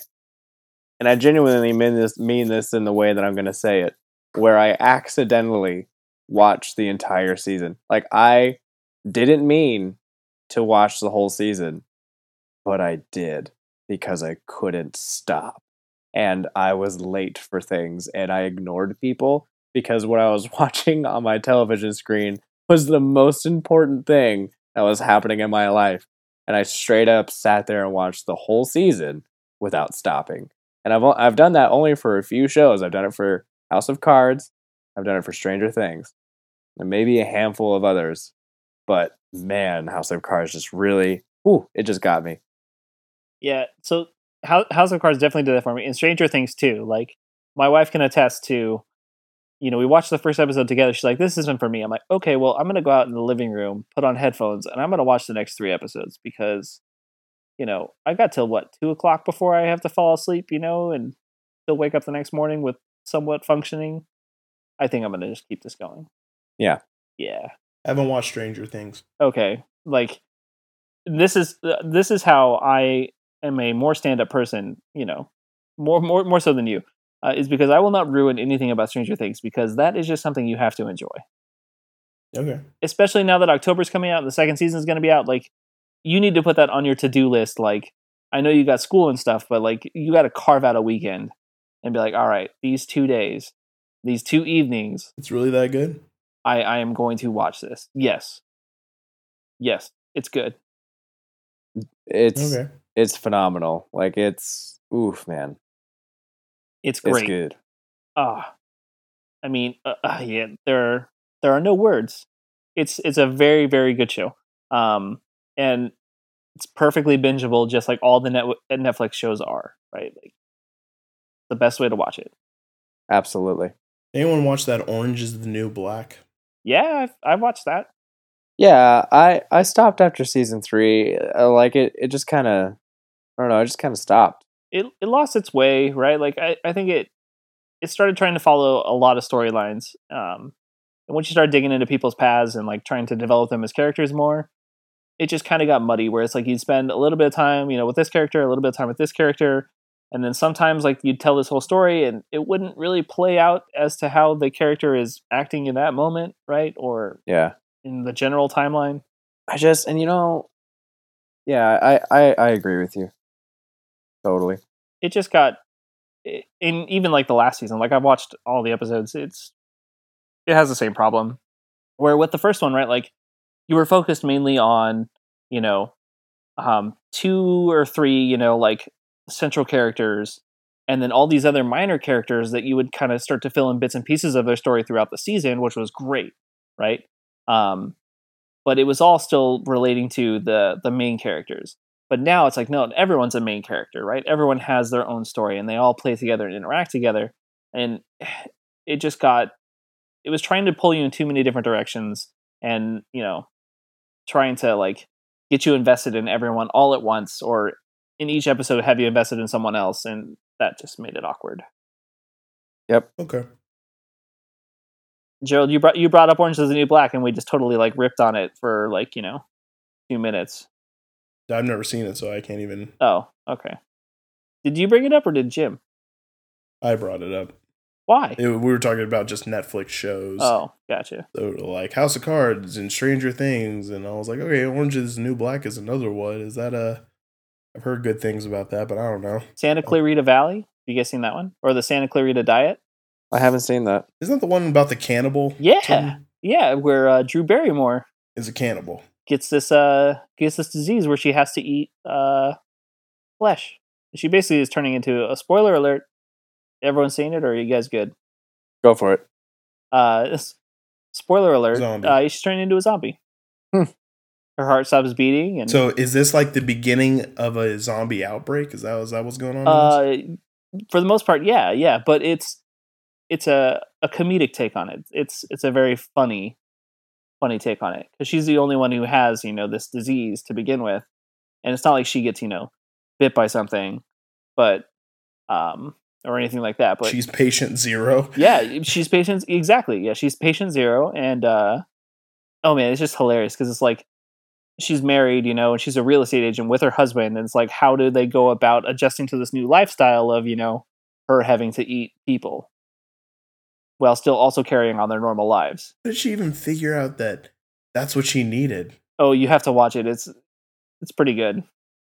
genuinely mean this in the way that I'm going to say it, where I accidentally watched the entire season. Like, I didn't mean to watch the whole season, but I did because I couldn't stop. And I was late for things, and I ignored people because what I was watching on my television screen was the most important thing that was happening in my life. And I straight up sat there and watched the whole season without stopping. And I've done that only for a few shows. I've done it for House of Cards. I've done it for Stranger Things. And maybe a handful of others. But man, House of Cards just really, it just got me. Yeah, so House of Cards definitely did that for me. And Stranger Things too. Like, my wife can attest to, we watched the first episode together. She's like, this isn't for me. I'm like, okay, well, I'm going to go out in the living room, put on headphones, and I'm going to watch the next 3 episodes because, I got till 2 o'clock before I have to fall asleep, and still wake up the next morning with somewhat functioning. I think I'm going to just keep this going. Yeah. I haven't watched Stranger Things. Okay. Like, this is how I am a more stand-up person, more so than you. Is because I will not ruin anything about Stranger Things because that is just something you have to enjoy. Okay. Especially now that October's coming out and the second season is going to be out, like, you need to put that on your to-do list. Like, I know you got school and stuff, but like, you got to carve out a weekend and be like, all right, these 2 days, these 2 evenings. It's really that good? I am going to watch this. Yes, it's good. It's phenomenal. Like, it's man. It's great. It's good. I mean, yeah, there are no words. It's a very, very good show. And it's perfectly bingeable, just like all the Netflix shows are, right? Like, the best way to watch it. Absolutely. Anyone watch that Orange is the New Black? Yeah, I've watched that. Yeah, I stopped after season 3. Like it just kind of, I don't know, it just kind of stopped. It lost its way, right? Like I think it started trying to follow a lot of storylines. And once you start digging into people's paths and like trying to develop them as characters more, it just kind of got muddy. Where it's like you'd spend a little bit of time, with this character, a little bit of time with this character, and then sometimes like you'd tell this whole story and it wouldn't really play out as to how the character is acting in that moment, right? Or Yeah. in the general timeline. Yeah, I agree with you. Totally. It just got in even like the last season. Like I've watched all the episodes. It has the same problem. Where with the first one, right? Like you were focused mainly on, 2 or 3, like central characters, and then all these other minor characters that you would kind of start to fill in bits and pieces of their story throughout the season, which was great, right? But it was all still relating to the main characters. But now it's like, no, everyone's a main character, right? Everyone has their own story, and they all play together and interact together. And it was trying to pull you in too many different directions, and trying to like get you invested in everyone all at once, or in each episode have you invested in someone else, and that just made it awkward. Yep. Okay. Gerald, you brought up Orange Is the New Black, and we just totally like ripped on it for like 2 minutes. I've never seen it, so I can't even. Oh, okay. Did you bring it up or did Jim? I brought it up. Why? We were talking about just Netflix shows. Oh, gotcha. So like House of Cards and Stranger Things, and I was like, okay, Orange Is the New Black is another one. Is that I've heard good things about that, but I don't know. Santa Clarita Valley? You guys seen that one? Or the Santa Clarita Diet? I haven't seen that. Isn't that the one about the cannibal? Yeah, yeah, where Drew Barrymore is a cannibal. Gets this disease where she has to eat flesh. She basically is turning into a spoiler alert. Everyone seen it, or are you guys good? Go for it. Spoiler alert. She's turning into a zombie. Her heart stops beating, and so is this like the beginning of a zombie outbreak? Is that what's going on? For the most part, yeah. But it's a comedic take on it. It's a very funny take on it, because she's the only one who has this disease to begin with, and it's not like she gets bit by something, but or anything like that. But she's patient zero. Yeah, she's patient. Exactly. Yeah, she's patient zero, and oh man, it's just hilarious because it's like she's married, and she's a real estate agent with her husband, and it's like, how do they go about adjusting to this new lifestyle of her having to eat people while still also carrying on their normal lives? How did she even figure out that that's what she needed? Oh, you have to watch it. It's pretty good.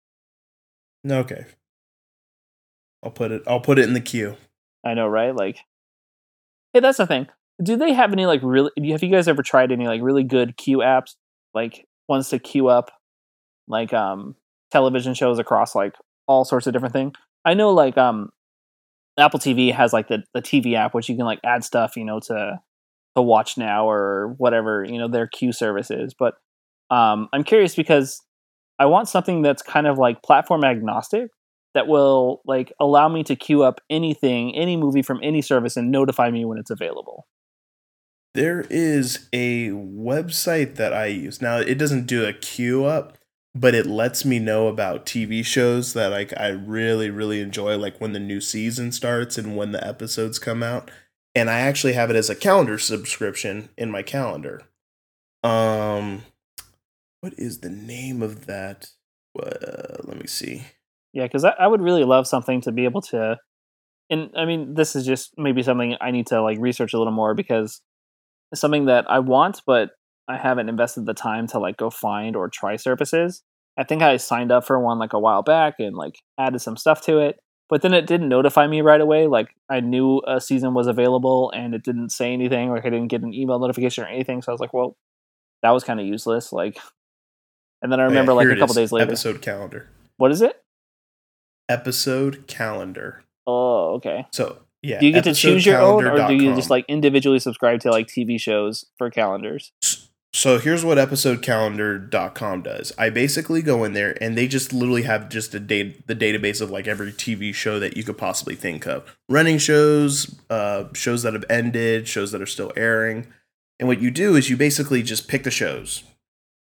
Okay. I'll put it in the queue. I know, right? Like, hey, that's the thing. Do they have any like really? Have you guys ever tried any like really good queue apps, like ones to queue up, like television shows across like all sorts of different things? I know like Apple TV has like the TV app, which you can like add stuff, to watch now or whatever their queue service is. But I'm curious because I want something that's kind of like platform agnostic, that will like allow me to queue up anything, any movie from any service, and notify me when it's available. There is a website that I use. Now, it doesn't do a queue up, but it lets me know about TV shows that like I really, really enjoy, like when the new season starts and when the episodes come out. And I actually have it as a calendar subscription in my calendar. What is the name of that? Let me see. Yeah, because I would really love something to be able to, and I mean, this is just maybe something I need to like research a little more, because it's something that I want, but I haven't invested the time to like go find or try services. I think I signed up for one like a while back and like added some stuff to it, but then it didn't notify me right away. Like I knew a season was available and it didn't say anything, like I didn't get an email notification or anything. So I was like, well, that was kind of useless. Like, and then I remember like a couple days later. Episode calendar. What is it? Episode calendar. Oh, okay. So yeah, do you get to choose your own, or do you just like individually subscribe to like TV shows for calendars? So here's what episodecalendar.com does. I basically go in there and they just literally have just the database of like every TV show that you could possibly think of. Running shows, shows that have ended, shows that are still airing. And what you do is you basically just pick the shows.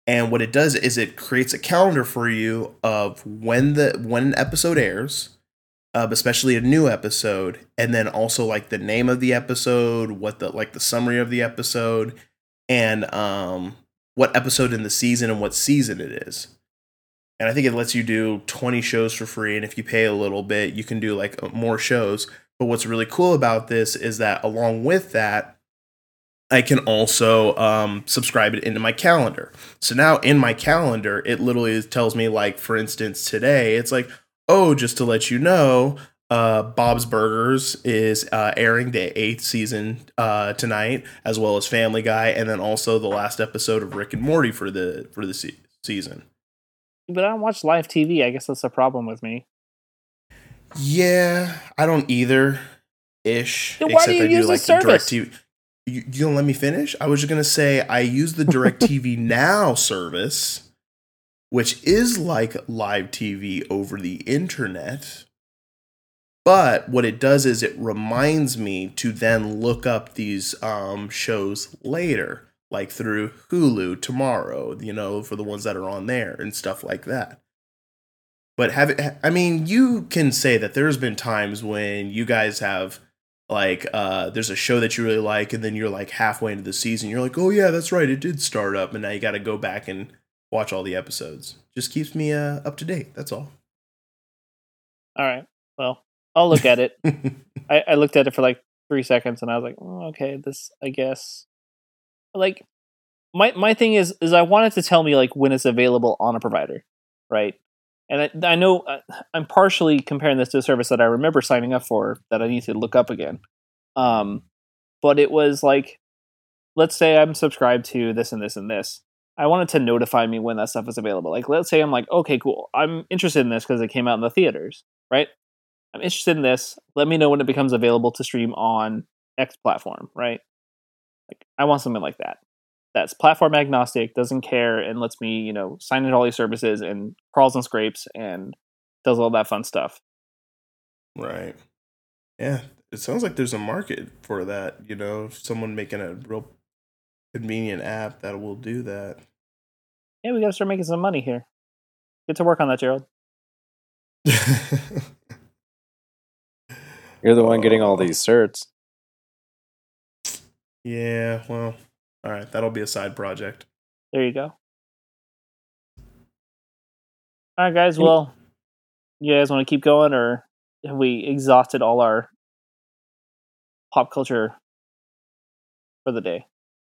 And what it does is it creates a calendar for you of when an episode airs, especially a new episode, and then also like the name of the episode, what the summary of the episode, and what episode in the season and what season it is. And I think it lets you do 20 shows for free, and if you pay a little bit, you can do like more shows. But what's really cool about this is that along with that, I can also subscribe it into my calendar. So now in my calendar, it literally tells me, like, for instance, today, it's like, oh, just to let you know, Bob's Burgers is airing the 8th season tonight, as well as Family Guy, and then also the last episode of Rick and Morty for the season. But I don't watch live TV. I guess that's a problem with me. Yeah, I don't either. Ish. Then why do you use the service? You don't let me finish? I was just going to say I use the DirecTV Now service, which is like live TV over the internet. But what it does is it reminds me to then look up these shows later, like through Hulu tomorrow, for the ones that are on there and stuff like that. But you can say that there's been times when you guys have, like, there's a show that you really like, and then you're like halfway into the season, you're like, oh yeah, that's right, it did start up, and now you got to go back and watch all the episodes. Just keeps me up to date. That's all. All right. Well, I'll look at it. I looked at it for like 3 seconds, and I was like, oh, okay, this, I guess. Like, my thing is I want it to tell me like when it's available on a provider, right? And I know I'm partially comparing this to a service that I remember signing up for that I need to look up again. But it was like, let's say I'm subscribed to this and this and this. I wanted to notify me when that stuff is available. Like, let's say I'm like, okay, cool. I'm interested in this because it came out in the theaters, right? I'm interested in this. Let me know when it becomes available to stream on X platform, right? Like, I want something like that. That's platform agnostic, doesn't care, and lets me, sign into all these services and crawls and scrapes and does all that fun stuff. Right. Yeah. It sounds like there's a market for that, someone making a real convenient app that will do that. Yeah, we got to start making some money here. Get to work on that, Gerald. You're the one getting all these certs. Yeah, well, all right, that'll be a side project. There you go. All right, guys. Well, you guys want to keep going, or have we exhausted all our pop culture for the day?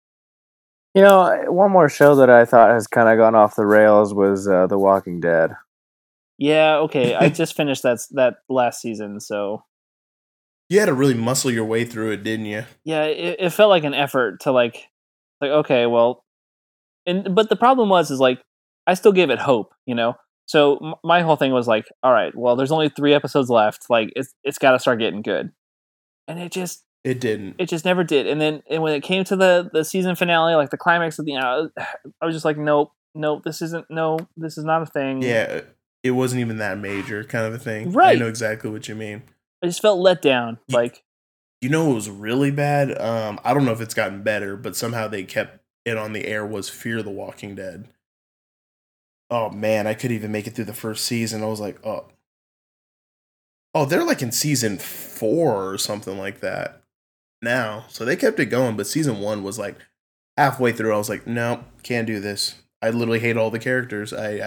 One more show that I thought has kind of gone off the rails was The Walking Dead. Yeah, okay. I just finished that last season, so you had to really muscle your way through it, didn't you? Yeah, it felt like an effort to like okay, well, but the problem is like I still gave it hope, So my whole thing was like, all right, well, there's only 3 episodes left. Like it's got to start getting good, and it didn't. It just never did. And then when it came to the season finale, like the climax of I was just like, nope, this is not a thing. Yeah, it wasn't even that major kind of a thing. Right. I know exactly what you mean. I just felt let down. Like, what was really bad? I don't know if it's gotten better, but somehow they kept it on the air, was Fear the Walking Dead. Oh man, I couldn't even make it through the first season. I was like, oh, they're like in season 4 or something like that now. So they kept it going, but season 1 was like halfway through. I was like, no, can't do this. I literally hate all the characters.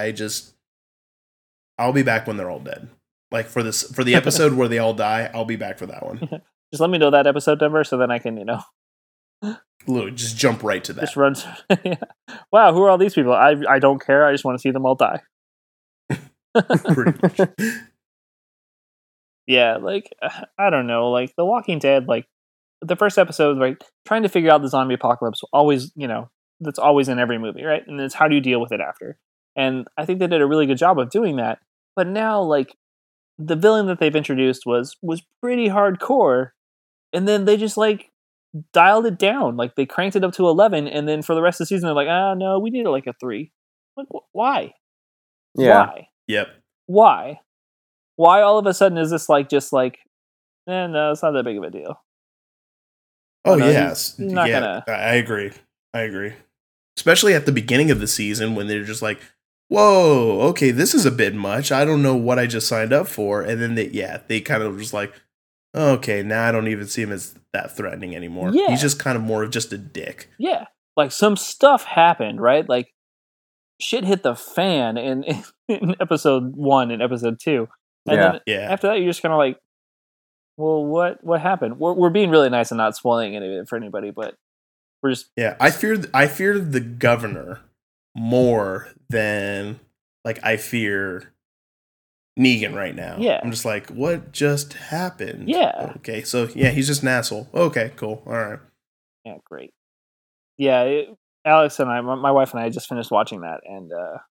I'll be back when they're all dead. Like for the episode where they all die, I'll be back for that one. Just let me know that episode number so then I can, Literally, just jump right to that. Just run. Wow, who are all these people? I don't care. I just want to see them all die. Pretty much. Yeah, like I don't know, like The Walking Dead, like the first episode, like trying to figure out the zombie apocalypse, always, that's always in every movie, right? And it's how do you deal with it after? And I think they did a really good job of doing that. But now, like, the villain that they've introduced was pretty hardcore, and then they just like dialed it down. Like they cranked it up to 11, and then for the rest of the season, they're like, no, we need it like a 3. Like, why? Yeah. Why? Yep. Why? Why all of a sudden is this like just like, no, it's not that big of a deal. Oh, yes. He's not gonna. I agree. especially at the beginning of the season when they're just like, whoa, okay, this is a bit much. I don't know what I just signed up for. And then they kind of just like, okay, now I don't even see him as that threatening anymore. Yeah. He's just kind of more of just a dick. Yeah. Like some stuff happened, right? Like shit hit the fan in episode 1 and episode 2. And then after that, you're just kind of like, well, what happened? We're being really nice and not spoiling anything for anybody, but we're just... Yeah, I fear the governor more than, like, I fear Negan right now. Yeah. I'm just like, what just happened? Yeah. Okay, so, yeah, he's just an asshole. Okay, cool. All right. Yeah, great. Yeah, Alex and I, my wife and I just finished watching that, and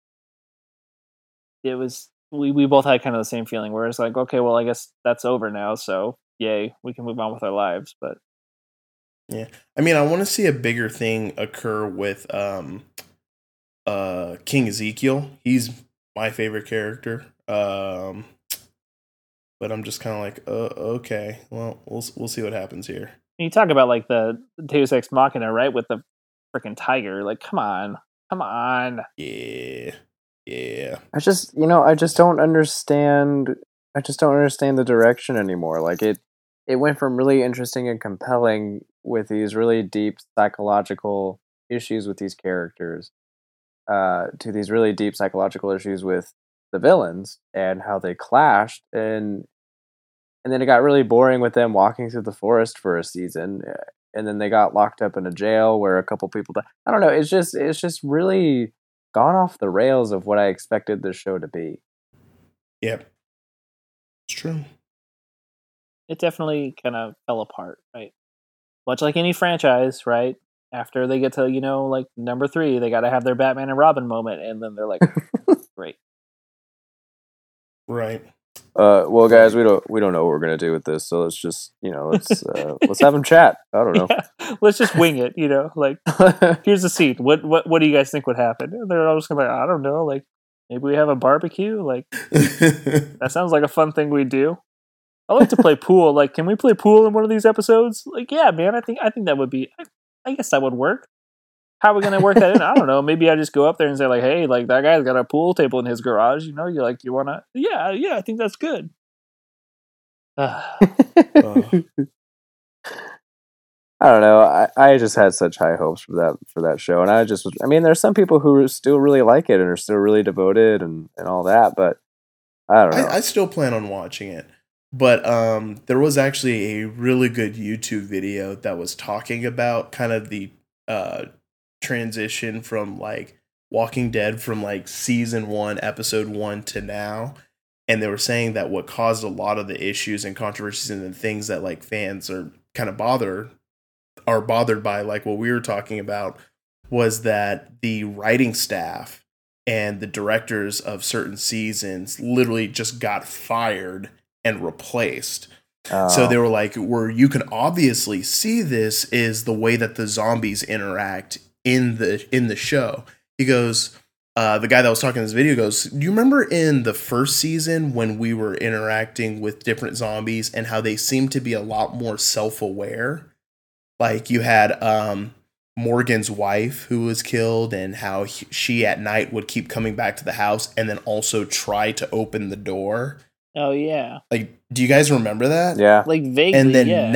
it was... We both had kind of the same feeling where it's like, okay, well, I guess that's over now, so yay, we can move on with our lives. But yeah, I mean, I want to see a bigger thing occur with King Ezekiel. He's my favorite character. But I'm just kind of like, okay, well, we'll see what happens here. You talk about like the Deus Ex Machina, right, with the freaking tiger. Like, come on. Yeah. I just don't understand. I just don't understand the direction anymore. Like it went from really interesting and compelling with these really deep psychological issues with these characters, to these really deep psychological issues with the villains and how they clashed, and then it got really boring with them walking through the forest for a season, and then they got locked up in a jail where a couple people died. I don't know. It's just really gone off the rails of what I expected the show to be. Yep. It's true. It definitely kind of fell apart, right? Much like any franchise, right? After they get to, like number 3, they got to have their Batman and Robin moment, and then they're like, great. Right. Well, guys, we don't know what we're gonna do with this, so let's just let's have them chat. I don't know. Yeah, let's just wing it. Like here's the scene. What do you guys think would happen? And they're all just gonna be like, I don't know. Like maybe we have a barbecue. Like that sounds like a fun thing we do. I like to play pool. Like, can we play pool in one of these episodes? Like, yeah, man. I think that would be. I guess that would work. How are we gonna work that in? I don't know. Maybe I just go up there and say like, "Hey, like that guy's got a pool table in his garage. You wanna? Yeah. I think that's good." I don't know. I just had such high hopes for that show, and I mean, there's some people who still really like it and are still really devoted and all that, but I don't know. I still plan on watching it, but there was actually a really good YouTube video that was talking about kind of the transition from like Walking Dead from like season 1, episode 1 to now. And they were saying that what caused a lot of the issues and controversies and the things that like fans are kind of bothered by, like what we were talking about, was that the writing staff and the directors of certain seasons literally just got fired and replaced. So they were like, where you can obviously see this is the way that the zombies interact in the show. He goes, the guy that was talking in this video goes, do you remember in the first season when we were interacting with different zombies and how they seemed to be a lot more self-aware? Like you had Morgan's wife who was killed, and how she at night would keep coming back to the house and then also try to open the door. Oh yeah. Like, do you guys remember that? Yeah. Like vaguely. And then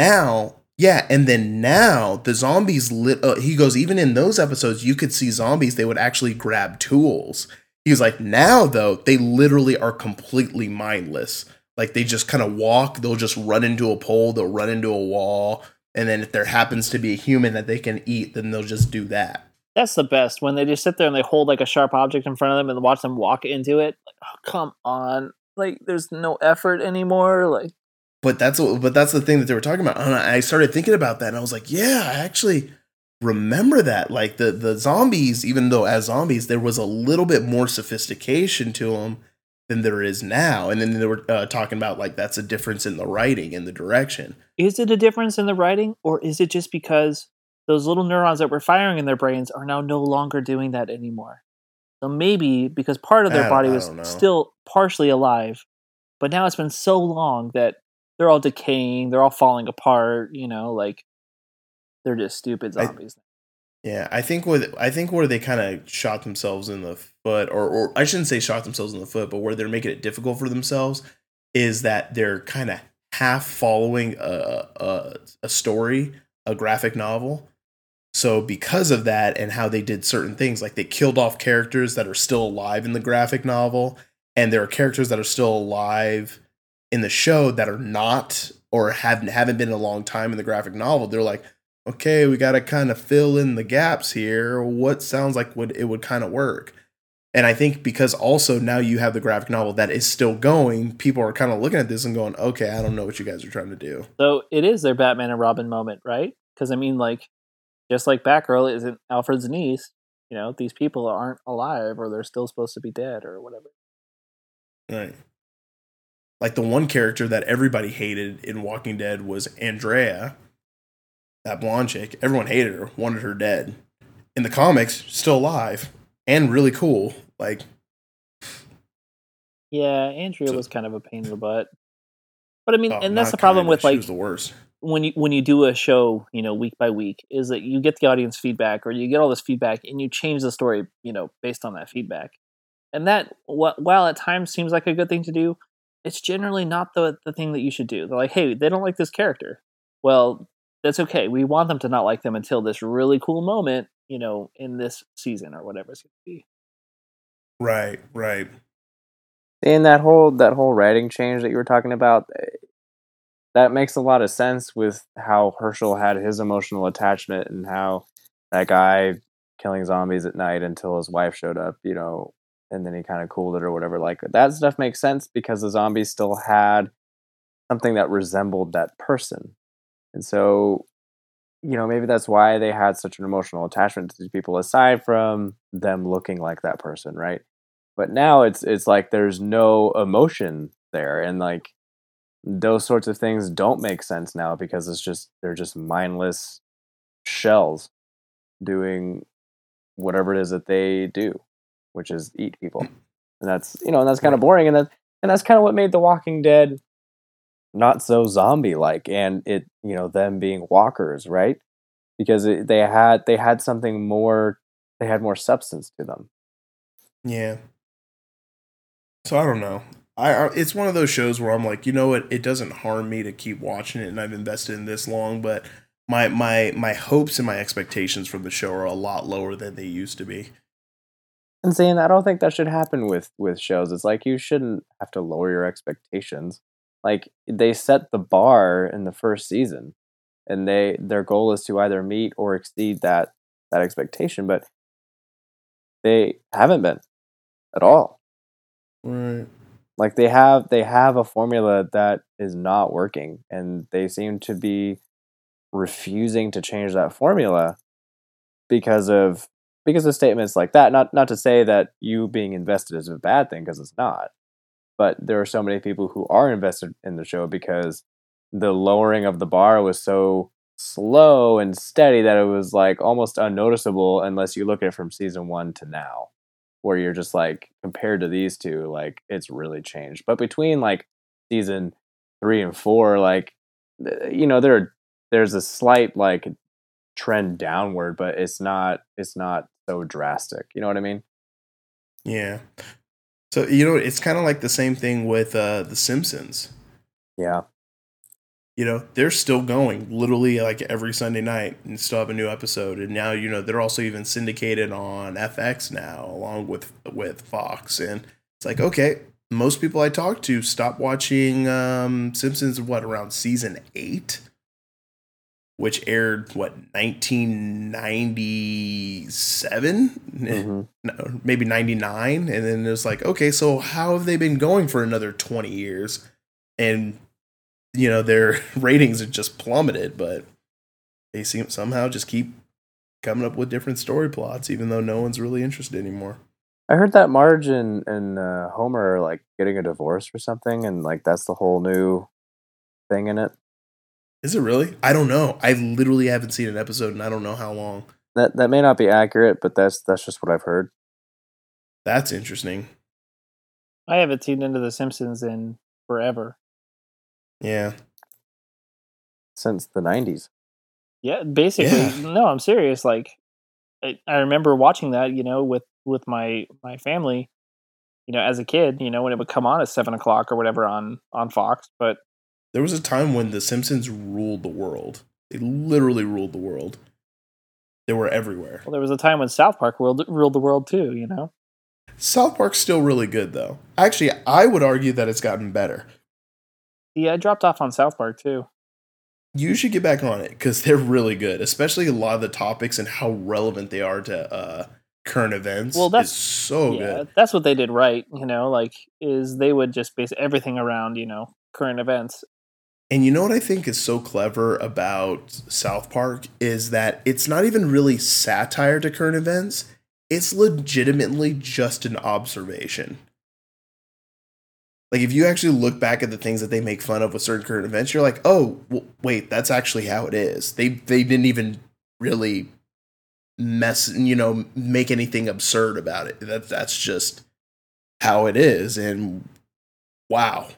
now the zombies he goes, even in those episodes you could see zombies, they would actually grab tools. He was like, now though, they literally are completely mindless. Like they just kind of walk, they'll just run into a pole, they'll run into a wall, and then if there happens to be a human that they can eat, then they'll just do that. That's the best, when they just sit there and they hold like a sharp object in front of them and watch them walk into it. Like, oh, come on. Like there's no effort anymore. Like But that's the thing that they were talking about. And I started thinking about that, and I was like, yeah, I actually remember that. Like the zombies, even though as zombies, there was a little bit more sophistication to them than there is now. And then they were talking about like that's a difference in the writing and the direction. Is it a difference in the writing, or is it just because those little neurons that were firing in their brains are now no longer doing that anymore? So maybe because part of their body was still partially alive, but now it's been so long that they're all decaying, they're all falling apart, like they're just stupid zombies. Yeah, I think where they kind of shot themselves in the foot, or I shouldn't say shot themselves in the foot, but where they're making it difficult for themselves is that they're kind of half following a story, a graphic novel. So because of that and how they did certain things, like they killed off characters that are still alive in the graphic novel, and there are characters that are still alive in the show that are not or haven't been in a long time in the graphic novel. They're like, okay, we got to kind of fill in the gaps here. What sounds like would kind of work? And I think because also now you have the graphic novel that is still going, people are kind of looking at this and going, okay, I don't know what you guys are trying to do. So it is their Batman and Robin moment, right? Because I mean, like, just like Batgirl isn't Alfred's niece, you know, these people aren't alive or they're still supposed to be dead or whatever. Right. Like the one character that everybody hated in Walking Dead was Andrea, that blonde chick. Everyone hated her, wanted her dead. In the comics, still alive and really cool. Like, Yeah, Andrea so, was kind of a pain in the butt. But I mean, oh, and that's the not problem kind of. with She was like the worst. when you do a show, you know, week by week, is that you get the audience feedback or you get all this feedback and you change the story, you know, based on that feedback. And that, while at times seems like a good thing to do, it's generally not the thing that you should do. They're like, hey, they don't like this character. Well, that's okay. We want them to not like them until this really cool moment, you know, in this season or whatever it's going to be. Right, right. And that whole writing change that you were talking about, that makes a lot of sense with how Herschel had his emotional attachment and how that guy killing zombies at night until his wife showed up, you know, and then he kind of cooled it or whatever. Like that stuff makes sense because the zombies still had something that resembled that person. And so, you know, maybe that's why they had such an emotional attachment to these people aside from them looking like that person, right? But now it's like there's no emotion there, and like those sorts of things don't make sense now because they're just mindless shells doing whatever it is that they do, which is eat people. And that's, you know, and that's kind of Right. boring, and that's kind of what made The Walking Dead not so zombie like, and it, you know, them being walkers, right? Because they had something more, they had more substance to them. Yeah. So I don't know. It's one of those shows where I'm like, you know what? It doesn't harm me to keep watching it, and I've invested in this long, but my hopes and my expectations from the show are a lot lower than they used to be. And saying I don't think that should happen with shows. It's like you shouldn't have to lower your expectations. Like they set the bar in the first season, and their goal is to either meet or exceed that expectation, but they haven't been at all. Right. Like they have a formula that is not working, and they seem to be refusing to change that formula because of statements like that. Not to say that you being invested is a bad thing, because it's not. But there are so many people who are invested in the show because the lowering of the bar was so slow and steady that it was like almost unnoticeable unless you look at it from season 1 to now, where you're just like, compared to these two, like it's really changed. But between like season 3 and 4, like you know, there's a slight like trend downward, but it's not so drastic. You know what I mean? Yeah. So you know, it's kind of like the same thing with the Simpsons. Yeah. You know, they're still going literally like every Sunday night and still have a new episode. And now, you know, they're also even syndicated on FX now, along with Fox. And it's like, okay, most people I talk to stop watching Simpsons what around season 8, which aired what 1997, Hmm. no, maybe 99, and then it's like, okay, so how have they been going for another 20 years? And you know, their ratings have just plummeted, but they seem somehow just keep coming up with different story plots, even though no one's really interested anymore. I heard that Marge and Homer are like getting a divorce or something, and like that's the whole new thing in it. Is it really? I don't know. I literally haven't seen an episode and I don't know how long. That may not be accurate, but that's just what I've heard That's interesting. I haven't tuned into The Simpsons in forever. Yeah. since the '90s. Yeah, basically. Yeah. No, I'm serious. Like, I remember watching that, with my family, as a kid, when it would come on at 7 o'clock or whatever on Fox. But There was a time when The Simpsons ruled the world. They literally ruled the world. They were everywhere. well, there was a time when South Park ruled the world too. South Park's still really good, though. Actually, I would argue that it's gotten better. Yeah, I dropped off on South Park too. You should get back on it because they're really good, especially a lot of the topics and how relevant they are to current events. Well, that's is so yeah, good. that's what they did right. Is they would just base everything around current events. And you know what I think is so clever about South Park is that it's not even really satire to current events. It's legitimately just an observation. Like, if you actually look back at the things that they make fun of with certain current events, you're like, oh, wait, that's actually how it is. They didn't even really make anything absurd about it. That's just how it is. And wow.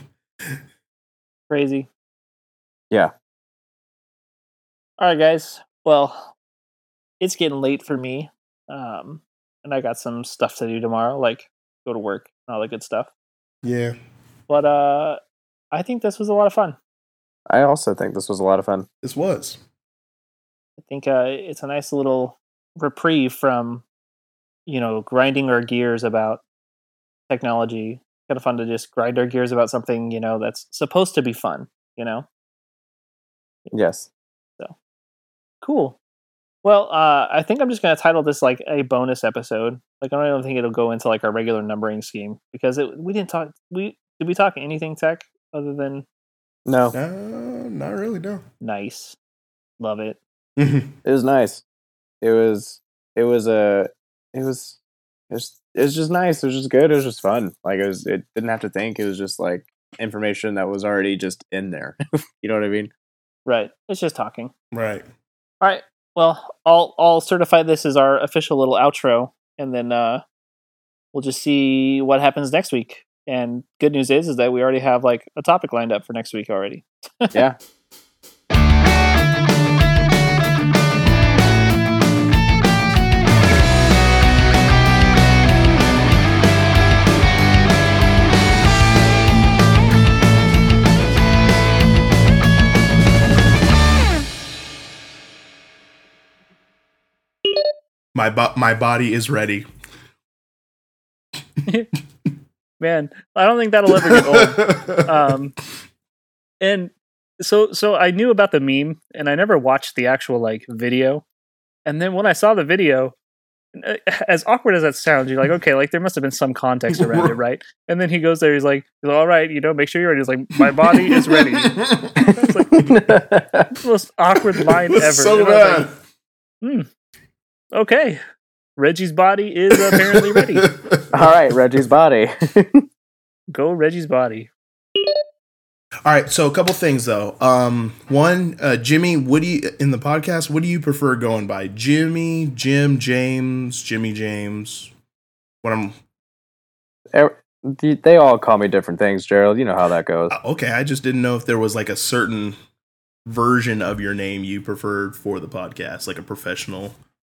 Crazy. Yeah. All right, guys. Well, it's getting late for me, and I got some stuff to do tomorrow, like go to work and all that good stuff. Yeah. But I think this was a lot of fun. I also think this was a lot of fun. This was. I think it's a nice little reprieve from, grinding our gears about technology. Kind of fun to just grind our gears about something, that's supposed to be fun, Yes. So, cool. Well, I think I'm just going to title this like a bonus episode. Like, I don't even think it'll go into like our regular numbering scheme because we didn't talk. Did we talk anything tech other than No. Not really, no. nice? Love it. It was nice. It was just nice. It was just good. It was just fun. Like it didn't have to think. It was just like information that was already just in there. You know what I mean? Right. It's just talking. Right. All right. Well, I'll certify this as our official little outro, and then we'll just see what happens next week. And good news is that we already have like a topic lined up for next week already. Yeah. My body is ready. Man, I don't think that'll ever get old. And so I knew about the meme, and I never watched the actual like video. And then when I saw the video, as awkward as that sounds, you're like, okay, like there must have been some context around it, right? And then he goes there, he's like, all right, make sure you're ready. He's like, my body is ready. It's like the most awkward line ever. So And I was like, okay, Reggie's body is apparently ready. All right, Reggie's body. Go Reggie's body. All right, so a couple things though. One, Jimmy, in the podcast, what do you prefer going by? Jimmy, Jim, James, Jimmy, James. They all call me different things, Gerald. You know how that goes. Okay, I just didn't know if there was like a certain version of your name you preferred for the podcast, like a professional